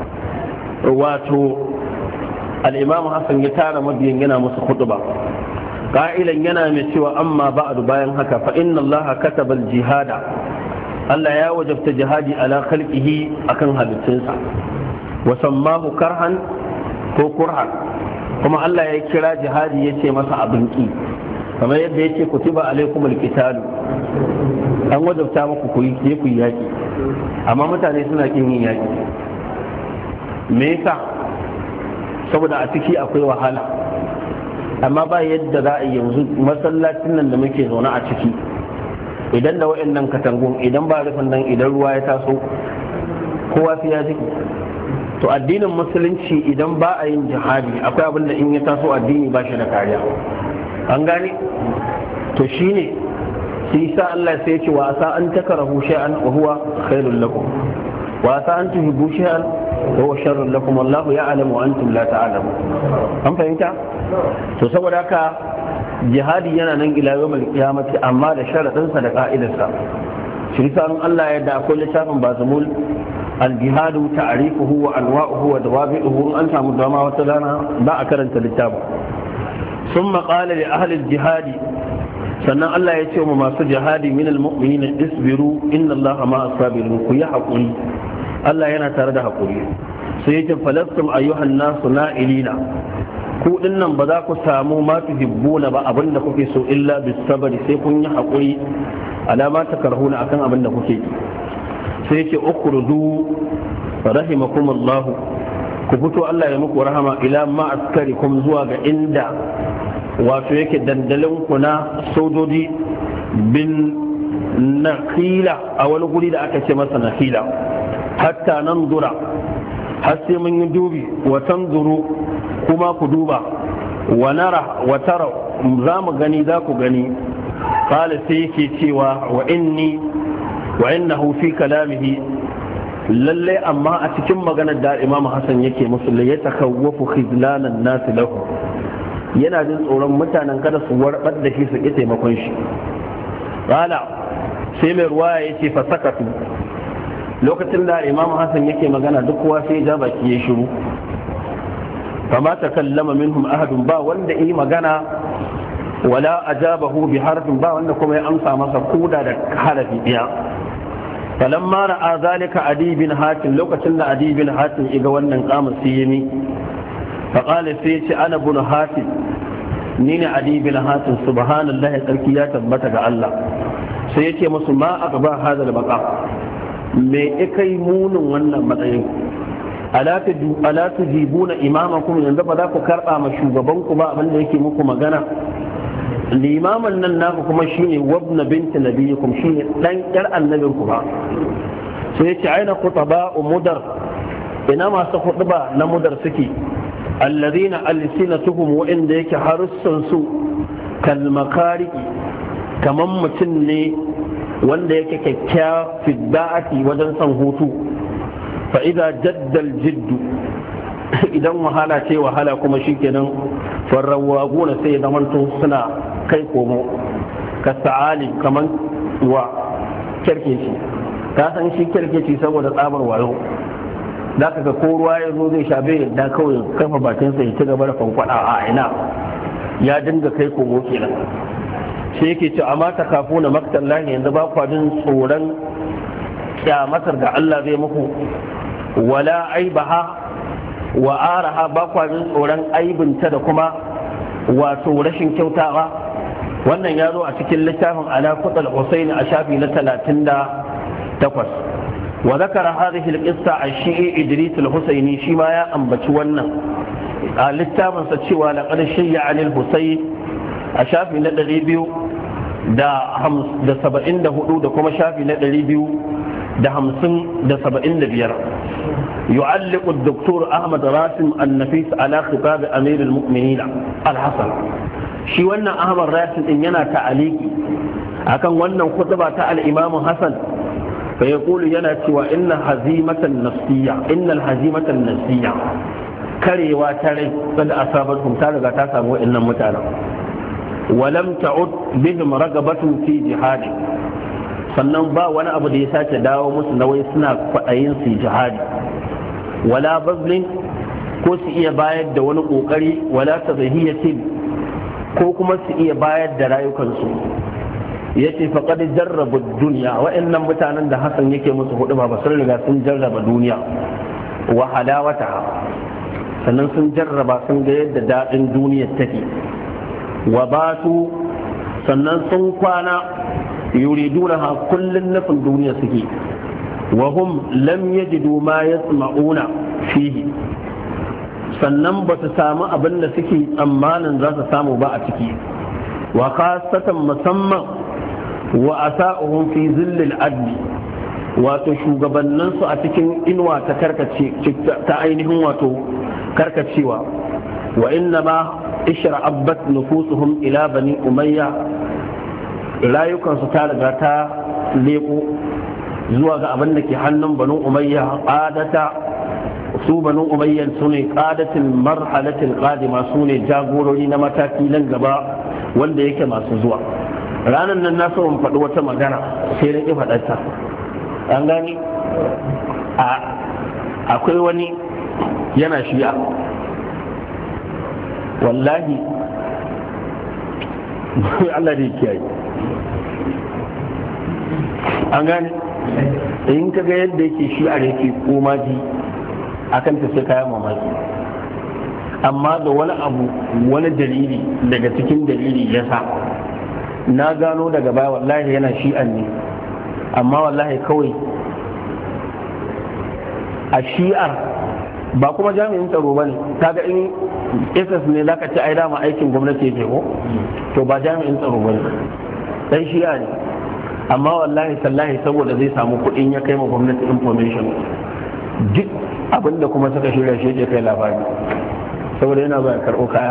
wato al-imam hasan ya tara mabiyan yana musu khutba qa'ilan yana mai cewa amma ba'du bayan haka fa inna allaha kataba al-jihada Allah ya wajabta jihadi ala khalqihi akan halittunsa wa sammahu karhan ko kurhan kuma Allah ya kira jihadi yace masa abin ki kamar yadda yake kutiba alaikumul qitalu an wajabta muku ku yi ku yaki amma mutane suna kin yin yaki me yasa saboda a ciki akwai wahala amma ba yadda za a yanzu masallacin nan da muke zaune a ciki idan da wa'annan katangun idan ba rufin nan idan ruwa ya taso kowa sai ya jiki to addinin musulunci idan ba a yin jihadi akwai abin da in ya taso addini ba shi da kariya an gane to shine sai sa Allah sai ya ce wa asa an takarahu shay'an wa huwa khairul lakum wa asa an tuhibbu shay'an wa huwa sharrul lakum wallahu ya'lamu wa antum la ta'lamun an fahimta to saboda haka jihadi yana nan ila yawmal qiyamati amma da sharadinsa da ka'idarsa shi sanin Allah yadda akwai littafin bazamul al-jihadu ta'rifuhu wa anwa'uhu wa dawabi'uhu an samu dama wata rana ba a karanta littafin thumma qala li ahli al-jihadi sannan Allah ya ce wa masu jihadi min al-mu'minina isbiru inna Allaha ma'as sabirin ku yi hakuri Allah yana tare da hakuri sai yake falastum ayyuhan nasu na'ilina ku dinnan ba za ku samu ma tuhibbuna ba abinda kuke so illa bis sabri sai kun yi hakuri alama ta karhuna akan abinda kuke sai yake ukhrudu rahimakum Allah ku fito Allah ya muku rahama ila ma askarikum zuwa ga inda wato yake dandalin ku na sojoji bin nakhila a wani guri da aka ce masa nakhila hatta nanzura har sai mun yi dubi wa tanzuru kuma ku duba wa nara wa tara za mu gani za ku gani qala sai yake cewa wa inni wa innahu fi kalamihi lalle amma a cikin maganar da Imam Hassan yake musu la yatakawwafu khizlanan nas lahu yana jin tsoron mutanen kada su warbar da shi su ki taimakon shi qala sai mai ruwaya yace fa sakatu lokacin da Imam Hassan yake magana duk kowa sai ja baki ya shiru فما تكلم منهم أحد با وند إي مغانا ولا أجابه بحرف با وند كما أمسى مسا كودا دا حرف إيا فلما رأى ذلك عدي بن حاتم لو كتن عدي بن حاتم إيغا ونن قام سيمي فقال سيتي أنا بن حاتم نين عدي بن حاتم سبحان الله الكيات تبتك الله سيتي مسما أقبى هذا البقاء me ikai munin wannan matsayin ala tujibuna imamakum yanzu ba za ku karba ma shugabanku ba abinda yake muku magana limaman nan naku kuma shine wabna binti nabiyikum shine dan yar annabinku ba sai yace aina khutaba mudar ina masu khutba na mudar suke alladhina alsinatuhum wa inda yake harussan su kal makariki kaman mutum ne wanda yake kyakkyawa fidda'ati wajen san hutu fa idza jaddal jiddu idan wahala ce wahala kuma shikenan farrawaguna sai da manto suna kai komo ka sa'ali kaman wa kerkeci ka san shi kerkeci saboda tsabar wayo da kaga ko ruwa ya zo zai shabe da kawai kafa bakin sa ya ci gaba da fankwada a ina ya dinga kai komo kenan sai yake ce amma ta kafu na maktallahi yanzu ba kwa jin tsoron kyamatar da Allah zai muku wala aibaha wa araha ba kwa jin tsoron aibinta da kuma wato rashin kyautawa wannan ya zo a cikin littafin ala kutsal husaini a shafi na talatin da takwas wa zakara hadhihi al-qissa ash-shi'i idris al-husaini shi ma ya ambaci wannan a littafinsa cewa laqad shayya al-husayn a shafi na ɗari biyu da saba'in da hudu da kuma shafi na ɗari biyu da hamsin da saba'in da biyar yu'alliqu ad-doktor Ahmad Rasim an-Nafis ala khitab Amir al-Mu'minin al-Hasan shi wannan Ahmad Rasid din yana ta'aliki akan wannan khutba ta al-Imam Hassan fa yaqulu yana cewa inna hazimatan nafsiyya innal hazimatan nafsiyya karewa ta rai da asabatum ta riga ta samu wa'annan mutanen walam ta'ud bihim ragabatun fi jihadi sannan ba wani abu da ya sake dawo musu na wai suna kwaɗayin su jihadi wala bazlin ko su iya bayar da wani kokari wala tazahiyatin ko kuma su iya bayar da rayukansu yace faqad jarrabu dunya wa'annan mutanen da Hassan yake musu hudu ba sun riga sun jarraba duniya wa halawata sannan sun jarraba sun ga yadda dadin duniyar take wa batu sannan sun kwana yuriduna kullun nafin duniya suke wa hum lam yajidu ma yasma'una fihi sannan ba su samu abin da suke tsammanin za su samu ba a ciki wa khasatan musamman wa asa'uhum fi zillil adli wato shugabannin su a cikin inuwa ta karkace ta ainihin wato karkacewa wa inna ma ishra'abat nufusuhum ila bani umayya rayukan su ta riga ta leko zuwa ga abin da ke hannun banu umayya qadata su banu umayyan su ne qadatil marhalatil qadima su ne jagorori na mataki nan gaba wanda yake masu zuwa ranar nan na so in faɗi wata magana sai na ƙi faɗarta an gani akwai wani yana shi'a wallahi Allah da kiyaye an gani in ka ga yadda yake shi'a da yake komaji akan ta sai kayan mamaki amma da wani abu wani dalili daga cikin dalili ya sa na gano daga baya wallahi yana shi'an ne amma wallahi kawai a shi'ar ba kuma jami'in tsaro ba ne kaga in ss ne za ka ci ai dama aikin gwamnati yake ko to ba jami'in tsaro ba ne dan shi'a ne amma wallahi sallahi saboda zai samu kuɗin ya kai ma gwamnati information duk abinda kuma suka shirya shi ya kai labari saboda yana ba karɓo kaya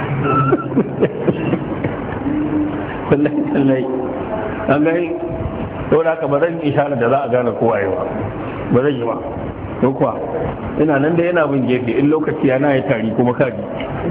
wallahi sallahi an gani saboda haka ba zan ishara da za a gane kowa yawa ba zan yi ba don kuwa ina nan da yana bin gefe in lokaci yana ya tari kuma kaji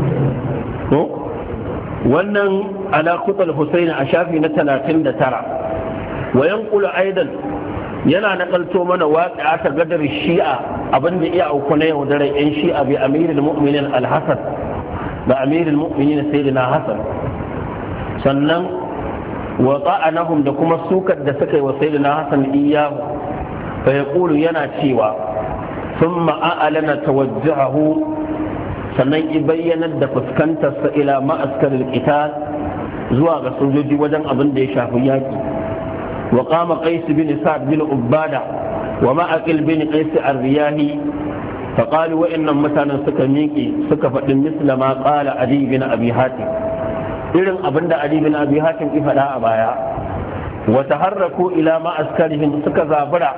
ko wannan ala kutal husaini a shafi na talatin da tara wa yanqulu aidan yana nakalto mana waqi'a ta gadar shi'a abinda iya auku na yau dare yan shi'a bi amirul mu'minin al-hasan da amirul mu'minin sayyidina hasan sannan wa ta'anahum da kuma sukar da suka yi wa sayyidina hasan iyahu fa yaqulu yana cewa thumma a'lana tawajjuhu sannan i bayyanar da fuskantar sa ila ma'askaril qital zuwa ga sojoji wajen abin da ya shafi yaki وقام قيس بن سعد بن عبادة ومعقل بن قيس الرياهي فقالوا وإن مثلا سكميكي سكفت مثل ما قال علي بن أبي حاتم إذن أبند علي بن أبي حاتم إفلا أبايا وتحركوا إلى معسكرهم سكزابرا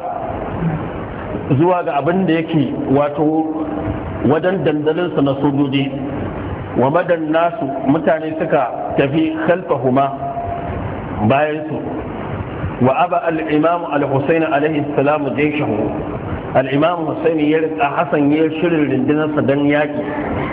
زواج أبند يكي واتو ودن دندلن سنصودي ومدى الناس متاني سكا تفي خلفهما بايسو وأبى الإمام الحسين عليه السلام جيشه الإمام حسين يرد حسن يشر لندنا صدنياكي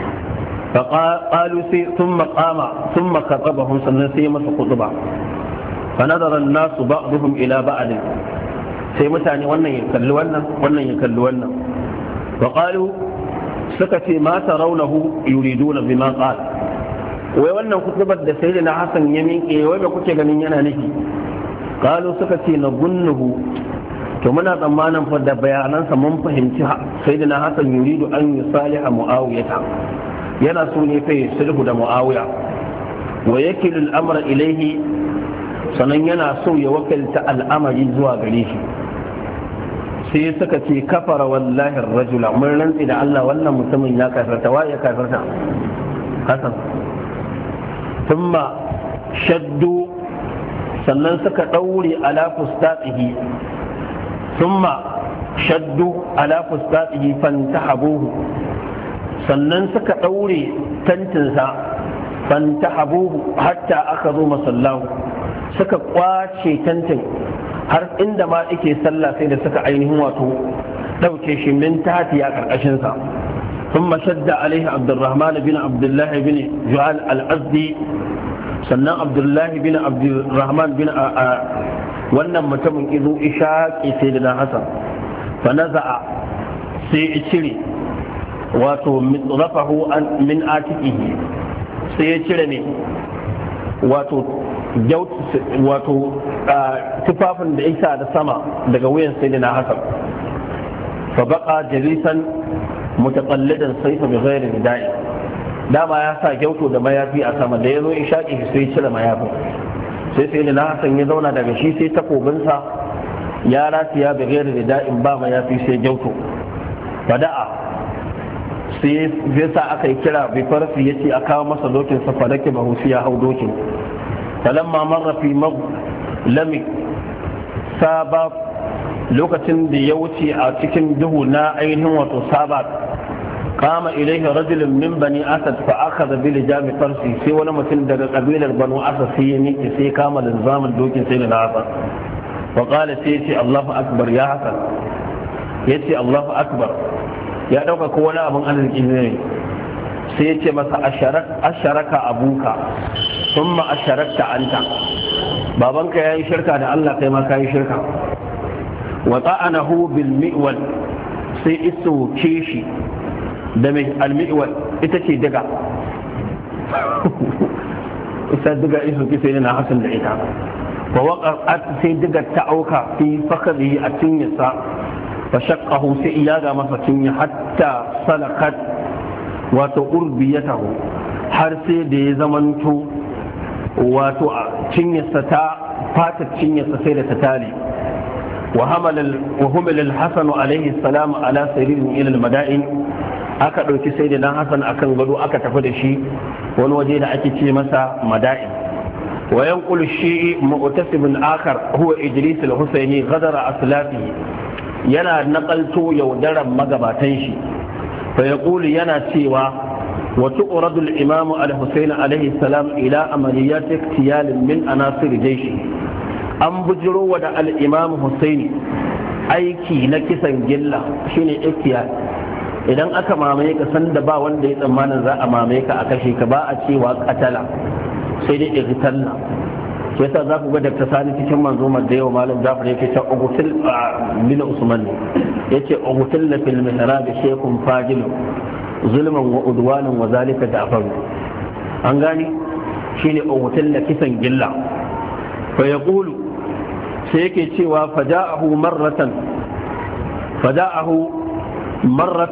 فقالوا سي ثم قام ثم خطبهم سنسيمة خطبة فنظر الناس بعضهم إلى بعض سيمتاني وانا يكلونا وانا يكلونا فقالوا سكتي ما ترونه يريدون بما قال ووانا خطبة سيدنا حسن يمين ويبقى كنت ganin yana nufi kalu suka ce na gunnuhu to muna tsammanin fa da bayanansa mun fahimci sayyidina hasan yuridu an yusaliha muawiyata yana so ne fa sulhu da muawiya wa yakilu al-amra ilayhi sanan yana so ya wakilta al'amari zuwa gare shi sai suka ce kafara wallahi ar-rajula mun rantsi da Allah wannan mutumin ya kafirta wa ya kafirta hasan thumma shaddu sannan suka ɗaure ala fustaɗihi summa shaddu ala fustaɗihi fantahabuhu sannan suka ɗaure tantinsa fantahabuhu hatta akhadhu masallahu suka kwace tantin har inda ma yake sallah sai da suka ainihin wato dauke shi min tahti a karkashin sa ثم شد عليه عبد الرحمن بن عبد الله بن جعل الأزدي سنة عبد الله بن عبد الرحمن بن wannan mutumin izo ishaƙi sai da hasan fa naza'a sai ya cire wato rafahu min atiqihi sai ya cire ne wato wato tufafin da isa da sama daga wuyan sai da hasan fa baqa jalisan mutaqallidan sayfa bi ghairi ridai dama ya sa gyauto da mayafi a sama da yazo ishaƙi sai ya cire mayafin sai sai da na hasan ya zauna daga shi sai takobinsa ya ratiya da gairu da da'in ba ma ya fi sai gyauto fada'a sai zai sa aka yi kira bai farfi ya ce a kawo masa dokin sa fadake ba husu ya hau dokin falamma marrafi lamik saba lokacin da ya wuce a cikin duhu na ainihin wato saba kama ilaihi rajulun min bani asad fa akhadha bi lijami farsi sai wani mutum daga kabilar banu asad sai ya miƙe sai kama da zaman dokin sai da nasa wa qala sai ya ce Allahu akbar ya hasan ya ce Allahu akbar ya dauka ko wani abin arziki ne sai ya ce masa asharaka abuka thumma asharakta anta babanka yayi shirka da Allah kai ma kai shirka wa ta'anahu bil mi'wal sai iso shi da mai almi'wal ita ce daga ita daga iso kisa yana hasan da ita wa waqa'at sai daga ta auka fi fakhrihi a tinyasa fa shaqqahu sai iyaga masa tinya hatta salakat wato urbiyatahu har sai da ya zamanto wato a cinyasa ta fatar cinyasa sai da ta tale wa hamala wa humila al-hasan alayhi salam ala sayrin ila al-mada'in aka ɗauki sai da Hassan akan gado aka tafi da shi wani waje da ake ce masa mada'i wa yanqulu shi'i mu'tasibun akhar huwa idris al-husaini ghadara aslafi yana naqalto yaudaran magabatan shi fa yaqulu yana cewa wa tu'radu al-imam al-husaini alayhi salam ila amaliyat iktiyal min anasir jayshi an bujiro wa da al-imam husaini aiki na kisan gilla shine iktiyal idan aka mamaye ka san da ba wanda ya tsammanin za a mamaye ka a kashe ka ba a cewa katala sai dai igtalla sai yasa za ku ga Dr. Sani cikin manzumar da yawa malam Jafar yake ta ugutul bin Usman yace ugutul fil mihrab shaykhun fajil zulman wa udwanan wa zalika da'far an gani shine ugutul kisan gilla fa yaqulu sai yake cewa faja'ahu marratan faja'ahu مرة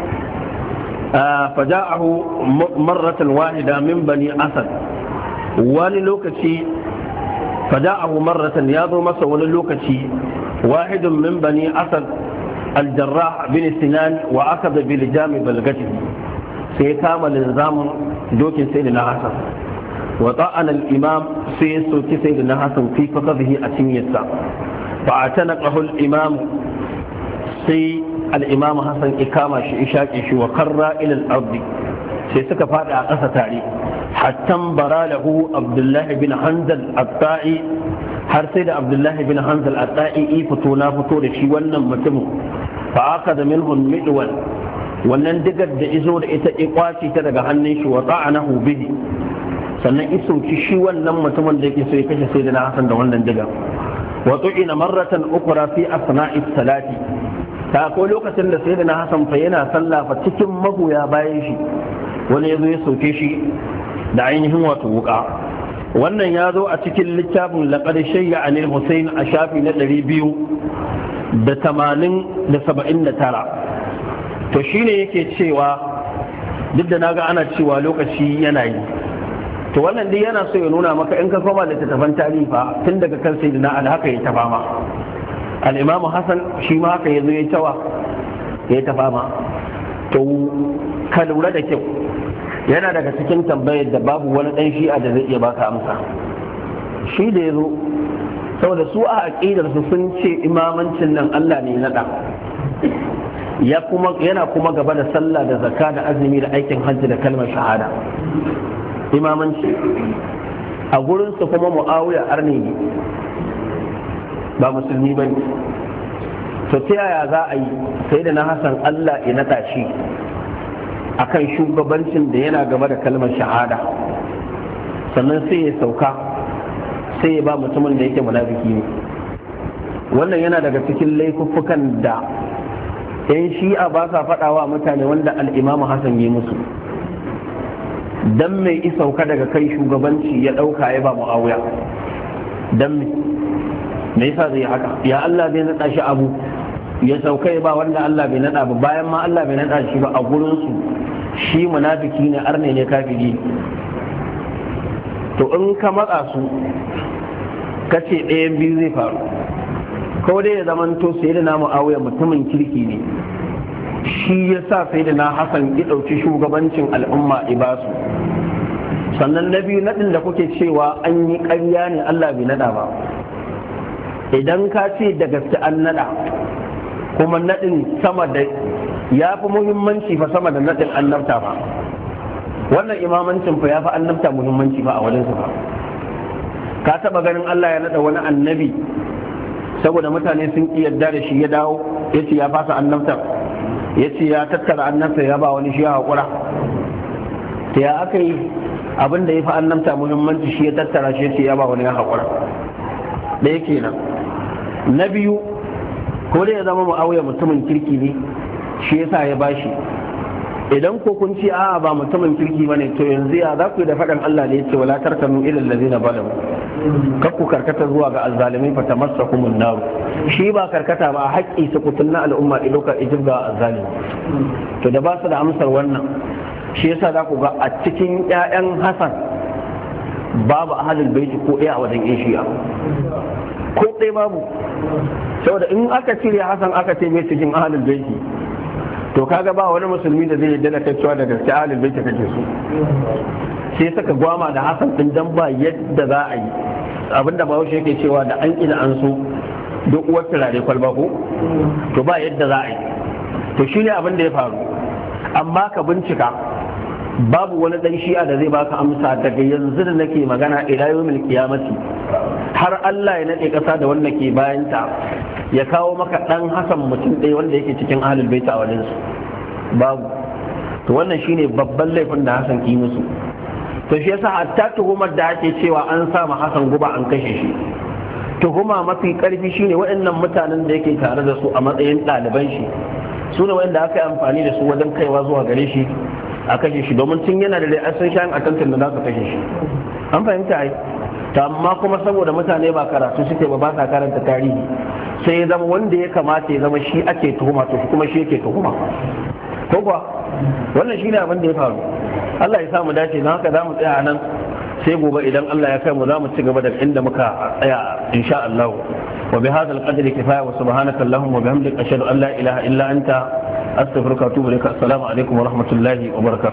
آه فجاءه مرة واحدة من بني أسد وللوكتي فجاءه مرة ياضو مسا وللوكتي واحد من بني أسد الجراح بن سنان وأخذ بلجام بلغته سيكامل النظام دوك سيدنا حسن وطعن الإمام سيسوك سيدنا حسن في فقده أتنيسا فاعتنقه الإمام سي الإمام حسن إكامة إشاكي وقرى إلى الأرض سيسك فاتح قصة تاريخ حتى انبرى له عبد الله بن حنزل الطائي حرسيد عبد الله بن حنزل الطائي فتونا فتور شي ونن متمو فأخذ منه المئول wannan digar da izo da ita ikwaci ta daga hannun shi wa ta'anahu bihi sannan isoki shi wannan mutumin da yake so ya kashe sayyidina Hassan da wannan digar wa tu'ina marratan ukra fi asna'i salati ta ko lokacin da sayyidina Hassan fa yana sallah fa cikin magoya bayan shi wani yazo ya soke shi da ainihin wato wuka wannan ya zo a cikin littafin laqad shayya anil Husayn a shafi na ɗari biyu da tamanin da saba'in da tara to shine yake cewa duk da naga ana cewa lokaci yana yi to wannan dai yana so ya nuna maka in ka koma littattafan tarihi fa tun daga kan sayyidina Ali haka ya tafa ma al-Imam Hassan shi ma haka yazo ya tawa ya tafa ma to ka lura da kyau yana daga cikin tambayar da babu wani dan shi'a da zai iya baka amsa shi da yazo saboda su a aqidar su sun ce imamancin nan Allah ne ya nada ya kuma yana kuma gaba da sallah da zakka da azumi da aikin hajji da kalmar shahada imamanci a gurinsu kuma mu'awiya arni ne ba musulmi ba ne. to ta yaya za a yi sai da na hasan Allah ya naɗa shi akan shugabancin da yana gaba da kalmar shahada sannan sai ya sauka sai ya ba mutumin da yake munafiki ne. wannan yana daga cikin laifuffukan da yan shi'a ba sa faɗawa mutane wanda al'imamu Hassan yi musu. dan mai isauka daga kai shugabanci ya ɗauka ya ba Muawiya, dan me yasa zai haka? Ya Allah bai naɗa shi abu ya sauka ya ba wanda Allah bai naɗa ba, bayan ma Allah bai naɗa shi ba a gurinsu shi munafiki ne, arne ne, kafiri. to in ka matsa su ka ce ɗayan biyu zai faru, ko dai ya zamanto sai da na Muawiya mutumin kirki ne, shi ya sa sai da na Hassan ya ɗauki shugabancin al'umma ibasu. sannan na biyu naɗin da kuke cewa an yi ƙarya ne Allah bai naɗa ba, idan ka ce da gaske an naɗa kuma naɗin sama da ya fi muhimmanci fa sama da naɗin annabta ba, wannan imamancin fa ya fi annabta muhimmanci ba a wajensu ba. ka taɓa ganin Allah ya naɗa wani annabi saboda mutane sun ƙi yarda da shi ya dawo ya ce ya fasa annabta, ya ce ya tattara annabta ya ba wani shi ya haƙura? ta ya aka yi abin da ya fi annabta muhimmanci shi ya tattara shi ya ce ya ba wani ya haƙura? ɗaya kenan. na biyu, ko da ya zama Muawiya mutumin kirki ne shi yasa ya bashi, idan ko kun ce a'a ba mutumin kirki bane to yanzu ya za ku yi da faɗin Allah da ya ce wala tarkanu ila allazina zalamu, kar ku karkata zuwa ga azzalimai fa tamassakumun nar. shi ba karkata ba haƙƙi su kutun na al'umma idan ka ijibga azzalimi. to da ba su da amsar wannan shi yasa za ku ga a cikin ƴaƴan Hassan babu ahlul baiti ko ɗaya a wajen ƴan Shi'a, ko ɗaya babu. saboda in aka cire Hassan aka ce mai cikin ahlul baiti to kaga ba wani musulmi da zai yadda da kai cewa da gaske ahlul baiti kake so. sai saka gwama da Hassan din dan ba yadda za a yi abinda Bahaushe yake cewa da an ina an so duk uwar turare kwalba ko to ba yadda za a yi. to shine abin da ya faru, amma ka bincika babu wani dan shi'a da zai baka amsa daga yanzu da nake magana ila yawmil qiyamati har Allah ya nade kasa da wanda ke bayanta ya kawo maka dan Hassan mutum ɗaya wanda yake cikin ahlul bait a wajen su babu. to wannan shine babban laifin da Hassan ki musu. to shi yasa hatta tuhumar da ake cewa an sa ma Hassan guba an kashe shi, tuhuma mafi karfi shine waɗannan mutanen da yake tare da su a matsayin ɗaliban shi su ne wanda aka yi amfani da su wajen kaiwa zuwa gare shi a kashe shi, domin tun yana da rai sun shayin atantin da za su kashe shi. an fahimta ai ta amma kuma saboda mutane ba karatu suke ba ba sa karanta tarihi sai ya zama wanda ya kamata ya zama shi ake tuhuma to shi kuma shi yake tuhuma ko kuwa wannan shine abin da ya faru. Allah ya samu dace, don haka za mu tsaya nan sai gobe idan Allah ya kai mu za mu ci gaba daga inda muka tsaya insha Allah. wa bi hadha al-qadri kifaya wa subhanaka allahumma wa bihamdika ashhadu an la ilaha illa anta astaghfiruka wa atubu ilaik. assalamu alaikum wa rahmatullahi wa barakatuh.